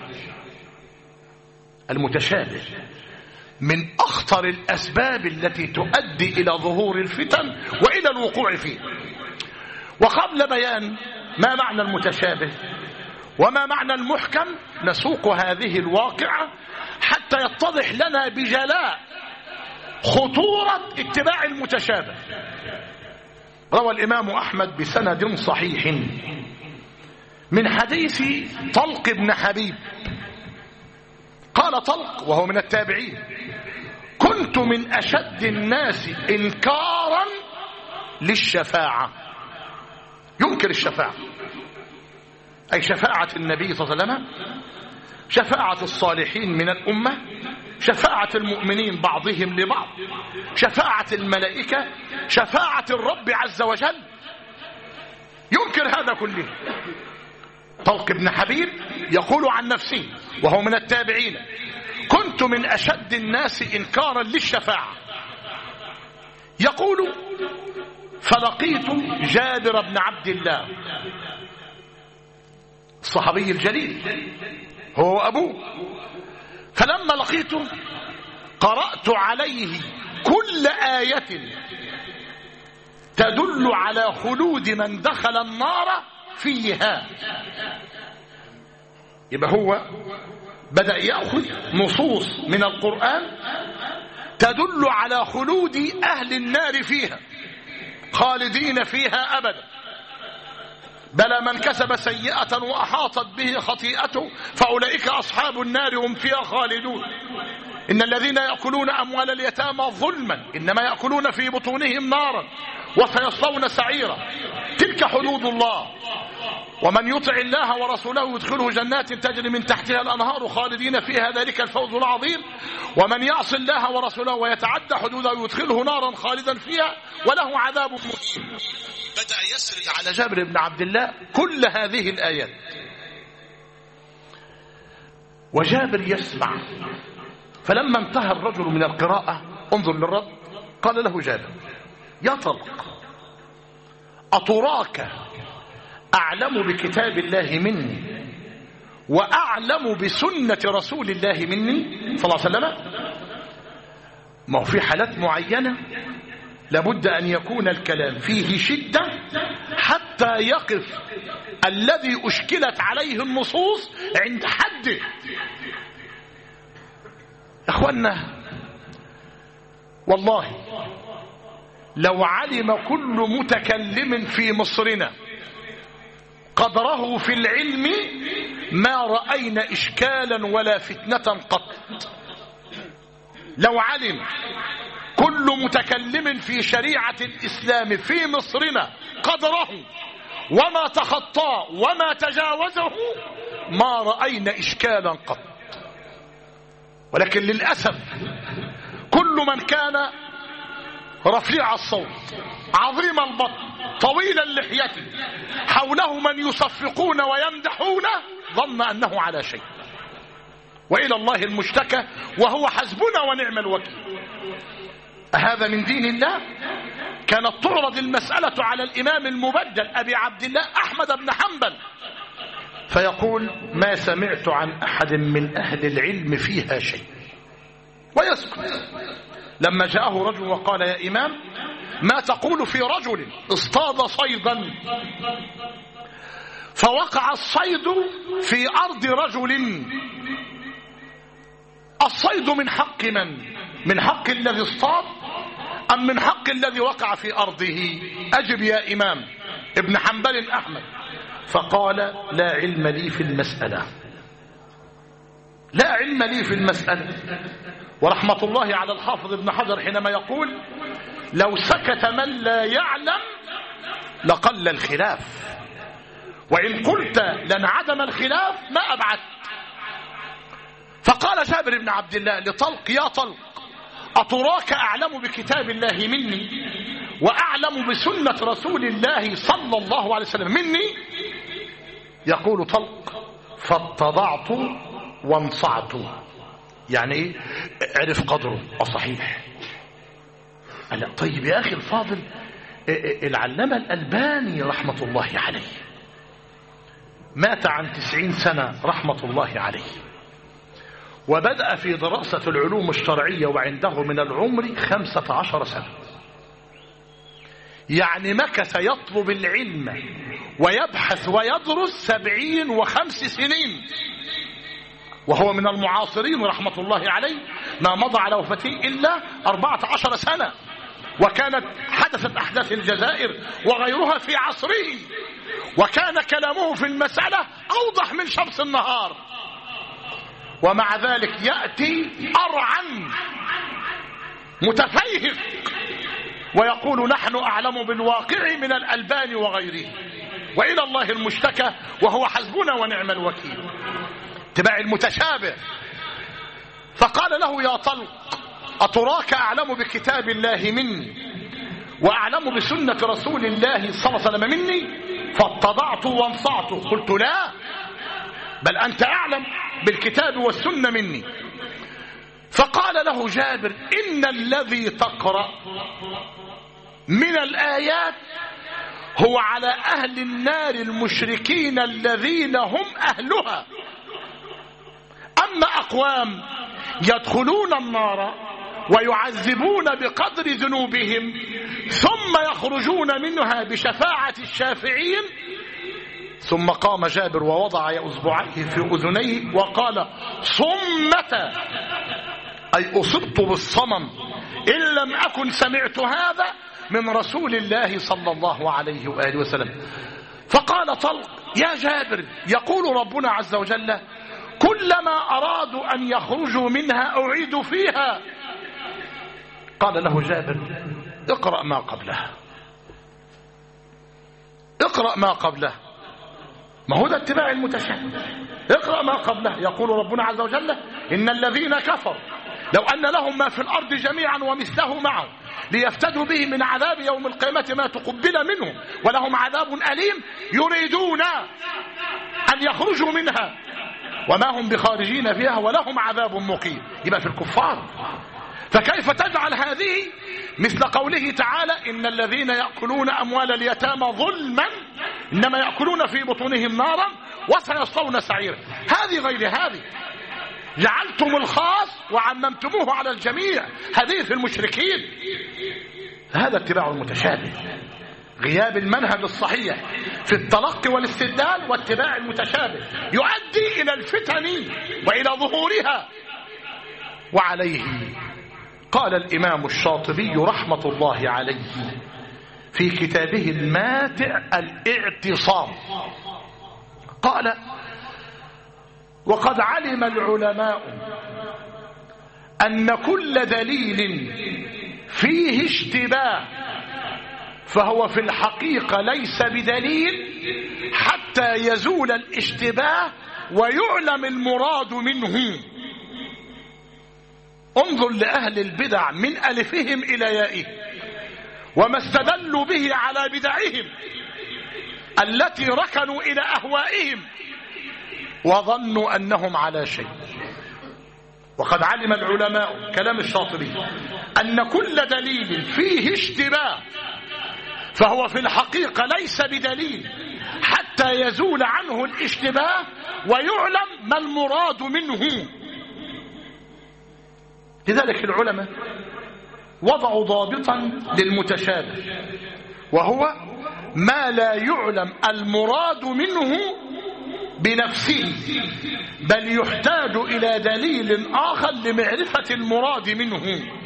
المتشابه من أخطر الأسباب التي تؤدي إلى ظهور الفتن وإلى الوقوع فيه. وقبل بيان ما معنى المتشابه وما معنى المحكم نسوق هذه الواقعة حتى يتضح لنا بجلاء خطورة اتباع المتشابه. روى الإمام أحمد بسند صحيح من حديث طلق بن حبيب قال طلق وهو من التابعين: كنت من أشد الناس إنكارا للشفاعة. ينكر الشفاعة أي شفاعة النبي صلى الله عليه وسلم، شفاعة الصالحين من الأمة، شفاعة المؤمنين بعضهم لبعض، شفاعة الملائكة، شفاعة الرب عز وجل. ينكر هذا كله. طلق بن حبيب يقول عن نفسه وهو من التابعين: كنت من أشد الناس إنكارا للشفاعة. يقول: فلقيت جابر بن عبد الله الصحابي الجليل هو أبوه، فلما لقيته قرأت عليه كل آية تدل على خلود من دخل النار فيها. يبقى هو بدأ يأخذ نصوص من القرآن تدل على خلود أهل النار فيها خالدين فيها أبدا. بلى من كسب سيئة وأحاطت به خطيئته فأولئك أصحاب النار هم فيها خالدون. إن الذين يأكلون أموال اليتامى ظلما إنما يأكلون في بطونهم نارا وسيصلون سعيرا. تلك حدود الله، ومن يطع الله ورسوله يدخله جنات تجري من تحتها الأنهار خالدين فيها ذلك الفوز العظيم، ومن يعص الله ورسوله ويتعدى حدوده يدخله نارا خالدا فيها وله عذاب مهين. بدأ يسرد على جابر بن عبد الله كل هذه الآيات، وجابر يسمع. فلما انتهى الرجل من القراءة انظر للرد، قال له جابر: يا طلق، أتراك أعلم بكتاب الله مني وأعلم بسنة رسول الله مني صلى الله عليه وسلم؟ ما هو في حالات معينة لابد أن يكون الكلام فيه شدة حتى يقف الذي أشكلت عليه النصوص عند حده. أخوانا والله لو علم كل متكلم في مصرنا قدره في العلم ما رأينا إشكالا ولا فتنة قط. لو علم كل متكلم في شريعة الإسلام في مصرنا قدره وما تخطاه وما تجاوزه ما رأينا إشكالا قط. ولكن للأسف كل من كان رفيع الصوت عظيم البطن طويل اللحية حوله من يصفقون ويمدحونه ظن أنه على شيء، وإلى الله المشتكى وهو حسبنا ونعم الوكيل. هذا من دين الله؟ كانت تعرض المسألة على الإمام المبدل أبي عبد الله أحمد بن حنبل فيقول: ما سمعت عن أحد من أهل العلم فيها شيء، ويسكت. لما جاءه رجل وقال: يا إمام، ما تقول في رجل اصطاد صيدا فوقع الصيد في أرض رجل، الصيد من حق من؟ من حق الذي اصطاد أم من حق الذي وقع في أرضه؟ أجب يا إمام. ابن حنبل أحمد فقال: لا علم لي في المسألة، لا علم لي في المسألة. ورحمة الله على الحافظ ابن حجر حينما يقول: لو سكت من لا يعلم لقل الخلاف، وإن قلت لانعدم الخلاف ما أبعدت. فقال جابر بن عبد الله لطلق: يا طلق، أتراك أعلم بكتاب الله مني وأعلم بسنة رسول الله صلى الله عليه وسلم مني؟ يقول طلق: فاتضعت وانصعت. يعني ايه؟ عرف قدره. صحيح. طيب يا أخي الفاضل، العلامة الألباني رحمة الله عليه مات عن 90 سنة رحمة الله عليه، وبدأ في دراسة العلوم الشرعية وعنده من العمر 15 سنة. يعني مكث يطلب العلم ويبحث ويدرس 75 سنين، وهو من المعاصرين رحمة الله عليه، ما مضى على وفاته إلا 14 سنة، وكانت حدثت أحداث الجزائر وغيرها في عصره، وكان كلامه في المسألة أوضح من شمس النهار. ومع ذلك يأتي أرعن متفيهق ويقول: نحن أعلم بالواقع من الألباني وغيره، وإلى الله المشتكى، وهو حسبنا ونعم الوكيل. اتباع المتشابه. فقال له: يا طلق، أتراك أعلم بكتاب الله مني وأعلم بسنة رسول الله صلى الله عليه وسلم مني؟ فاتضعت وانصعت. قلت: لا، بل أنت أعلم بالكتاب والسنة مني. فقال له جابر: إن الذي تقرأ من الآيات هو على أهل النار المشركين الذين هم أهلها، أما أقوام يدخلون النار ويعذبون بقدر ذنوبهم ثم يخرجون منها بشفاعة الشافعين. ثم قام جابر ووضع إصبعيه في أذنيه وقال: صمة، أي أصبت بالصمم، إن لم أكن سمعت هذا من رسول الله صلى الله عليه وآله وسلم. فقال طلق: يا جابر، يقول ربنا عز وجل: كلما أرادوا أن يخرجوا منها أعيدوا فيها. قال له جابر: اقرأ ما قبلها، اقرأ ما قبلها. ما هو ده اتباع المتشابه. اقرأ ما قبلها. يقول ربنا عز وجل: إن الذين كفروا لو أن لهم ما في الأرض جميعا ومثله معه ليفتدوا به من عذاب يوم القيامة ما تقبل منهم ولهم عذاب أليم يريدون أن يخرجوا منها وما هم بخارجين فيها ولهم عذاب مقيم. يبقى في الكفار. فكيف تجعل هذه مثل قوله تعالى: إن الذين يأكلون أموال اليتامى ظلما إنما يأكلون في بطونهم نارا وسيصلون سعيرا. هذه غير هذه. جعلتم الخاص وعممتموه على الجميع. هذه في المشركين. هذا اتباع المتشابه، غياب المنهج الصحيح في التلقي والاستدلال، واتباع المتشابه يؤدي إلى الفتن وإلى ظهورها. وعليه قال الإمام الشاطبي رحمة الله عليه في كتابه الماتع الاعتصام، قال: وقد علم العلماء أن كل دليل فيه اشتباه فهو في الحقيقة ليس بدليل حتى يزول الاشتباه ويعلم المراد منه. انظر لأهل البدع من ألفهم إلى يائهم وما استدلوا به على بدعهم التي ركنوا إلى أهوائهم وظنوا أنهم على شيء. وقد علم العلماء، كلام الشاطبي، أن كل دليل فيه اشتباه فهو في الحقيقة ليس بدليل حتى يزول عنه الاشتباه ويعلم ما المراد منه. لذلك العلماء وضعوا ضابطا للمتشابه، وهو ما لا يعلم المراد منه بنفسه بل يحتاج إلى دليل آخر لمعرفة المراد منه.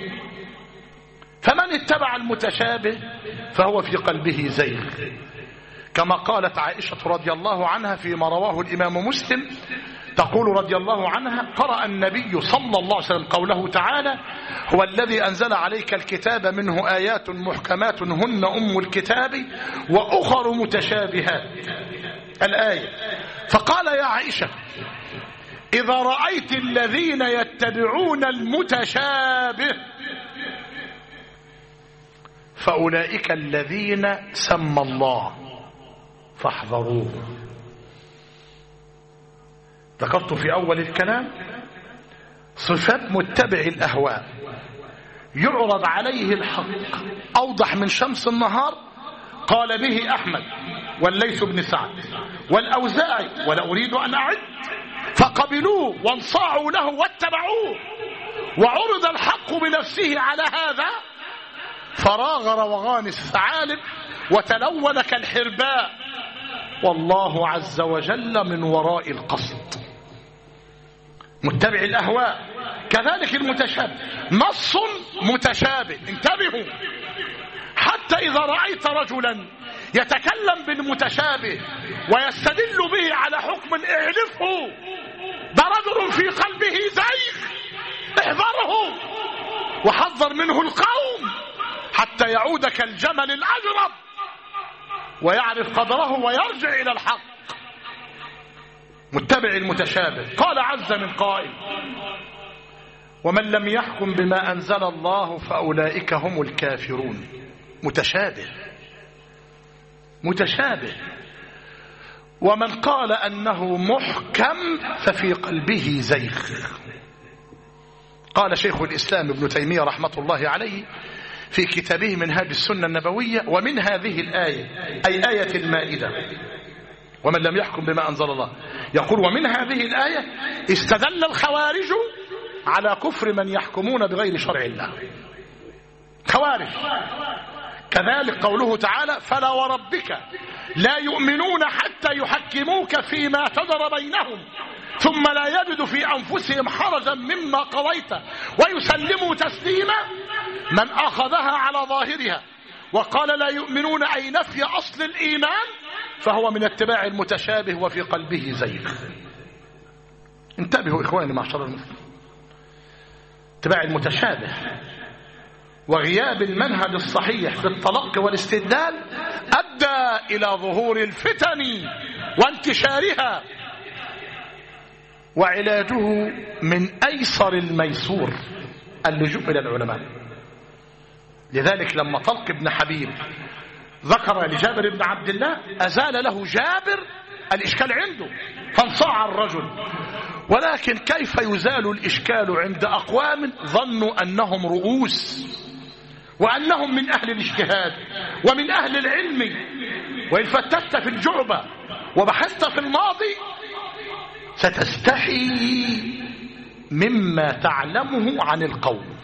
فمن اتبع المتشابه فهو في قلبه زيغ، كما قالت عائشة رضي الله عنها فيما رواه الإمام مسلم، تقول رضي الله عنها: قرأ النبي صلى الله عليه وسلم قوله تعالى: هو الذي أنزل عليك الكتاب منه آيات محكمات هن أم الكتاب وأخر متشابهات، الآية. فقال: يا عائشة، إذا رأيت الذين يتبعون المتشابه فأولئك الذين سمى الله فاحذروه. ذكرت في أول الكلام صفات متبع الأهواء، يعرض عليه الحق أوضح من شمس النهار، قال به أحمد والليث بن سعد والأوزاعي ولا أريد أن أعد، فقبلوه وانصاعوا له واتبعوه، وعرض الحق بنفسه على هذا فراغ روغان الثعالب وتلون كالحرباء، والله عز وجل من وراء القصد. متبع الأهواء كذلك المتشابه، نص متشابه، انتبهوا، حتى إذا رأيت رجلا يتكلم بالمتشابه ويستدل به على حكم اعرفه، ده رجل في قلبه زيغ، احذره وحذر منه القوم حتى يعود كالجمل الأجرب ويعرف قدره ويرجع إلى الحق. متبع المتشابه. قال عز من قائل ومن لم يحكم بما أنزل الله فأولئك هم الكافرون. متشابه متشابه. ومن قال أنه محكم ففي قلبه زيغ. قال شيخ الإسلام ابن تيمية رحمة الله عليه في كتابه منهاج السنة النبوية ومن هذه الآية أي آية المائدة ومن لم يحكم بما أنزل الله، يقول ومن هذه الآية استدل الخوارج على كفر من يحكمون بغير شرع الله، خوارج. كذلك قوله تعالى فلا وربك لا يؤمنون حتى يحكموك فيما شجر بينهم ثم لا يجدوا في أنفسهم حرجا مما قضيت ويسلموا تسليما. من أخذها على ظاهرها وقال لا يؤمنون أي نفي أصل الإيمان فهو من اتباع المتشابه وفي قلبه زيغ. انتبهوا إخواني معشر المسلمين، اتباع المتشابه وغياب المنهج الصحيح في التلقي والاستدلال أدى إلى ظهور الفتن وانتشارها، وعلاجه من أيسر الميسور اللجوء إلى العلماء. لذلك لما طلق بن حبيب ذكر لجابر بن عبد الله أزال له جابر الإشكال عنده فانصاع الرجل، ولكن كيف يزال الإشكال عند أقوام ظنوا أنهم رؤوس وأنهم من أهل الاجتهاد ومن أهل العلم، وإن فتشت في الجعبة وبحثت في الماضي ستستحي مما تعلمه عن القوم.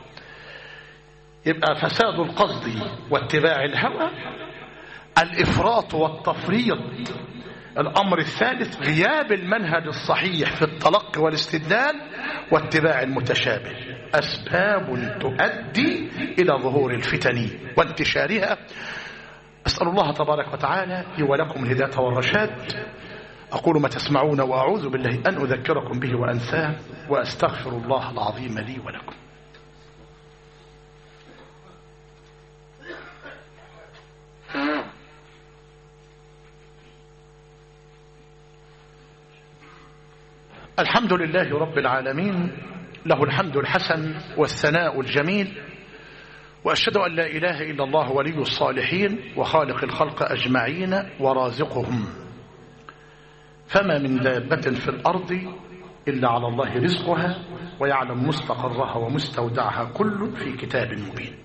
يبقى فساد القصد واتباع الهوى، الإفراط والتفريط. الأمر الثالث غياب المنهج الصحيح في التلقي والاستدلال واتباع المتشابه، أسباب تؤدي إلى ظهور الفتن وانتشارها. أسأل الله تبارك وتعالى لي ولكم الهداية والرشاد. أقول ما تسمعون وأعوذ بالله أن أذكركم به وأنساه، وأستغفر الله العظيم لي ولكم. الحمد لله رب العالمين، له الحمد الحسن والثناء الجميل، وأشهد أن لا إله إلا الله ولي الصالحين وخالق الخلق أجمعين ورازقهم، فما من دابة في الأرض إلا على الله رزقها ويعلم مستقرها ومستودعها كل في كتاب مبين.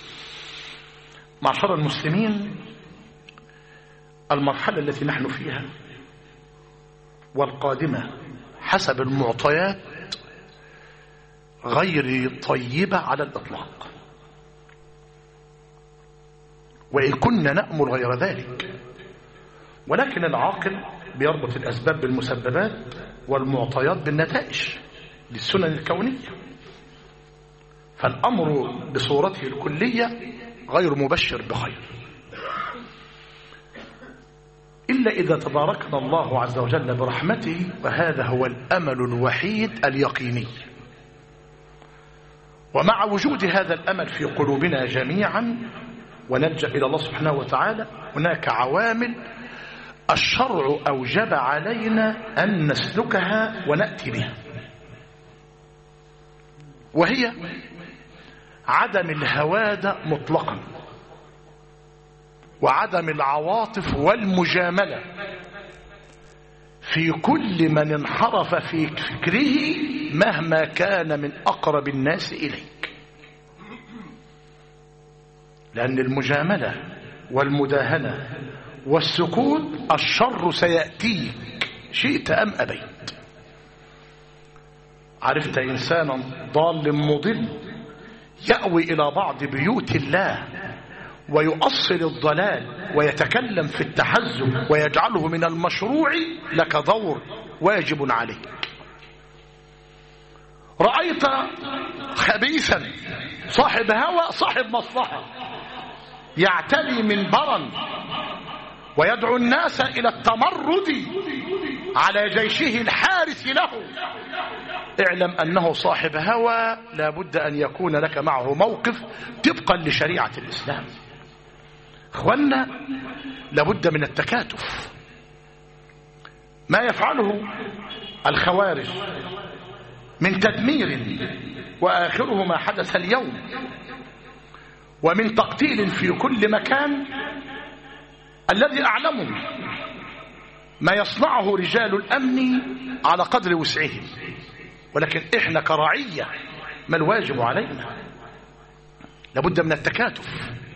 معشر المسلمين، المرحلة التي نحن فيها والقادمة حسب المعطيات غير طيبة على الإطلاق، وإن كنا نأمل غير ذلك، ولكن العاقل بيربط الأسباب بالمسببات والمعطيات بالنتائج للسنن الكونية، فالأمر بصورته الكلية غير مبشر بخير، إلا إذا تباركنا الله عز وجل برحمته، وهذا هو الأمل الوحيد اليقيني. ومع وجود هذا الأمل في قلوبنا جميعا ونلجأ إلى الله سبحانه وتعالى، هناك عوامل الشرع أوجب علينا أن نسلكها ونأتي بها، وهي عدم الهوادة مطلقا، وعدم العواطف والمجاملة في كل من انحرف في فكره مهما كان من أقرب الناس إليك، لأن المجاملة والمداهنة والسكوت الشر سيأتيك شئت أم أبيت. عرفت إنسانا ضال مضل يأوي إلى بعض بيوت الله ويؤصل الضلال ويتكلم في التحزب ويجعله من المشروع، لك دور واجب عليك. رأيت خبيثا صاحب هوى صاحب مصلحة يعتلي منبرا ويدعو الناس إلى التمرد على جيشه الحارس له، اعلم أنه صاحب هوى، لا بد أن يكون لك معه موقف طبقا لشريعة الإسلام. أخوانا، لابد من التكاتف. ما يفعله الخوارج من تدمير وآخره ما حدث اليوم، ومن تقتيل في كل مكان، الذي أعلمه ما يصنعه رجال الأمن على قدر وسعهم، ولكن إحنا كرعية ما الواجب علينا؟ لابد من التكاتف،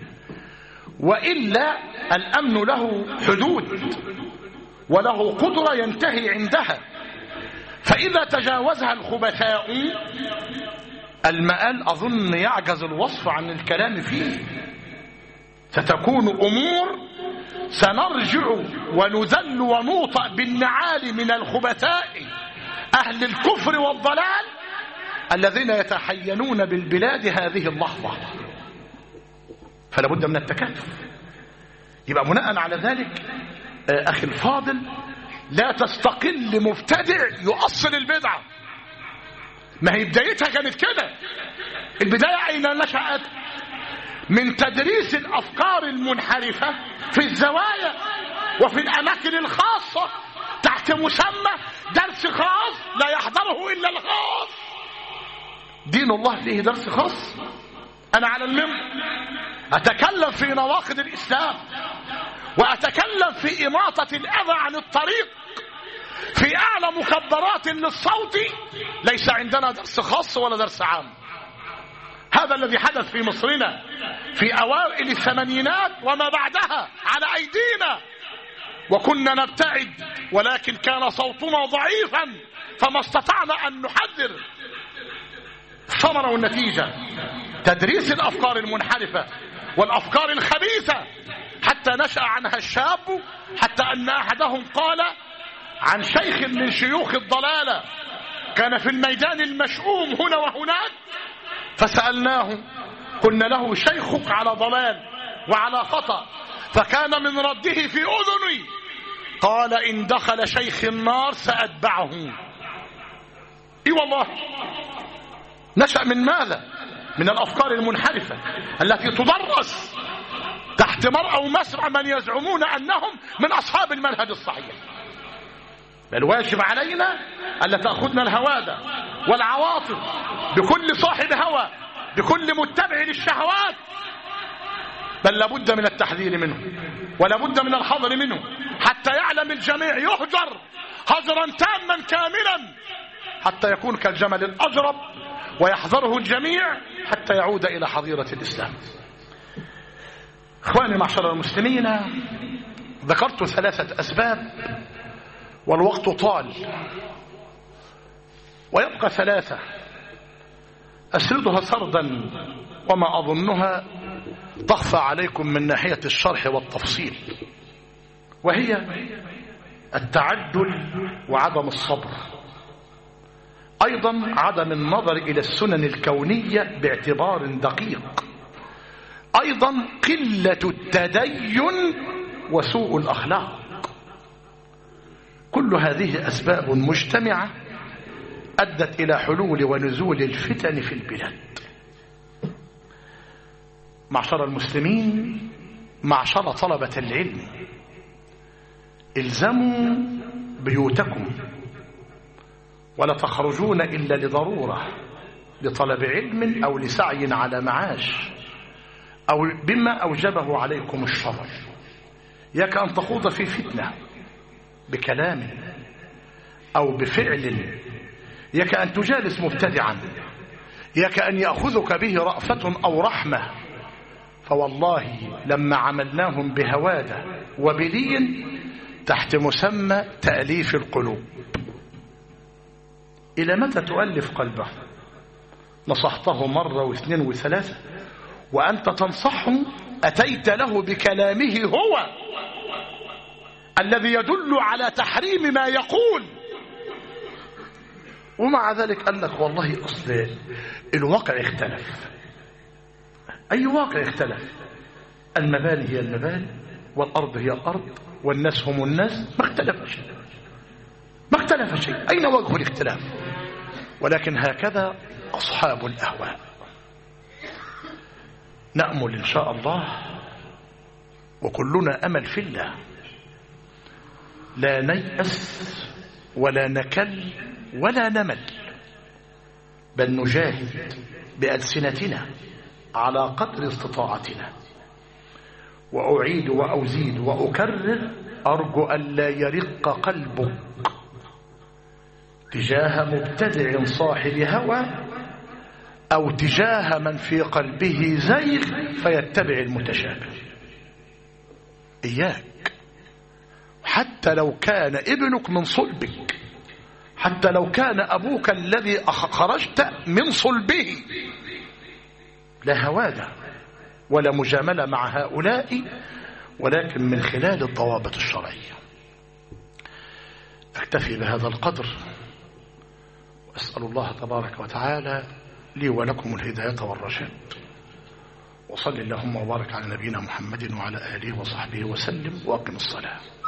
وإلا الأمن له حدود وله قدرة ينتهي عندها، فإذا تجاوزها الخبثاء المآل أظن يعجز الوصف عن الكلام فيه. ستكون أمور سنرجع ونذل ونوطأ بالنعال من الخبثاء أهل الكفر والضلال الذين يتحينون بالبلاد هذه اللحظة. فلا بد من التكاتف. يبقى بناء على ذلك أخي الفاضل، لا تستقل مبتدع يؤصل البدعة. ما هي بدايتها كانت كده. البداية أين نشأت؟ من تدريس الأفكار المنحرفة في الزوايا وفي الأماكن الخاصة تحت مسمى درس خاص لا يحضره إلا الخاص. دين الله فيه درس خاص؟ أنا على المنبر أتكلم في نواقض الإسلام، وأتكلم في إماطة الأذى عن الطريق، في أعلى مكبرات للصوت. ليس عندنا درس خاص ولا درس عام. هذا الذي حدث في مصرنا في أوائل الثمانينات وما بعدها على أيدينا، وكنا نبتعد، ولكن كان صوتنا ضعيفا فما استطعنا أن نحذر. الثمرة والنتيجة تدريس الأفكار المنحرفة والأفكار الخبيثة حتى نشأ عنها الشاب، حتى أن أحدهم قال عن شيخ من شيوخ الضلالة كان في الميدان المشؤوم هنا وهناك، فسألناه قلنا له شيخك على ضلال وعلى خطأ، فكان من رده في أذني قال إن دخل شيخ النار سأتبعه. إي والله. نشأ من ماذا؟ من الأفكار المنحرفة التي تدرس تحت مرأى ومسرع من يزعمون أنهم من أصحاب المنهج الصحيح. بل واجب علينا ألا تأخذنا الهوادة والعواطف بكل صاحب هوى، بكل متبع للشهوات، بل لابد من التحذير منه ولابد من الحذر منه حتى يعلم الجميع، يهجر هجرا تاما كاملا حتى يكون كالجمل الأجرب، ويحذره الجميع حتى يعود إلى حظيرة الإسلام. إخواني معشر المسلمين، ذكرت 3 أسباب والوقت طال، ويبقى 3 أسردها سردا وما أظنها تخفى عليكم من ناحية الشرح والتفصيل، وهي التعجل وعدم الصبر، أيضا عدم النظر إلى السنن الكونية باعتبار دقيق، أيضا قلة التدين وسوء الأخلاق. كل هذه أسباب مجتمعة أدت إلى حلول ونزول الفتن في البلاد. معشر المسلمين، معشر طلبة العلم، الزموا بيوتكم ولا تخرجون إلا لضرورة، لطلب علم أو لسعي على معاش أو بما أوجبه عليكم الشرع. ياك أن تخوض في فتنة بكلام أو بفعل، ياك أن تجالس مبتدعا، ياك أن يأخذك به رأفة أو رحمة. فوالله لما عملناهم بهوادة وبلي تحت مسمى تأليف القلوب. إلى متى تؤلف قلبه؟ نصحته مرة واثنين وثلاثة وأنت تنصحه أتيت له بكلامه هو الذي يدل على تحريم ما يقول، ومع ذلك قال لك والله أصل الواقع اختلف. أي واقع اختلف؟ المباني هي المباني والأرض هي الأرض والناس هم الناس، ما اختلف شيء، ما اختلف شيء. أين وجه الاختلاف؟ ولكن هكذا أصحاب الأهواء. نأمل إن شاء الله وكلنا أمل في الله، لا نيأس ولا نكل ولا نمل، بل نجاهد بألسنتنا على قدر استطاعتنا. وأعيد وأزيد وأكرر، أرجو أن لا يرق قلبك تجاه مبتدع صاحب هوى أو تجاه من في قلبه زيغ فيتبع المتشابه. إياك، حتى لو كان ابنك من صلبك، حتى لو كان أبوك الذي خرجت من صلبه، لا هوادة ولا مجاملة مع هؤلاء، ولكن من خلال الضوابط الشرعية. أكتفي بهذا القدر، وأسأل الله تبارك وتعالى لي ولكم الهداية والرشاد. وصل اللهم وبارك على نبينا محمد وعلى آله وصحبه وسلم، وأقم الصلاة.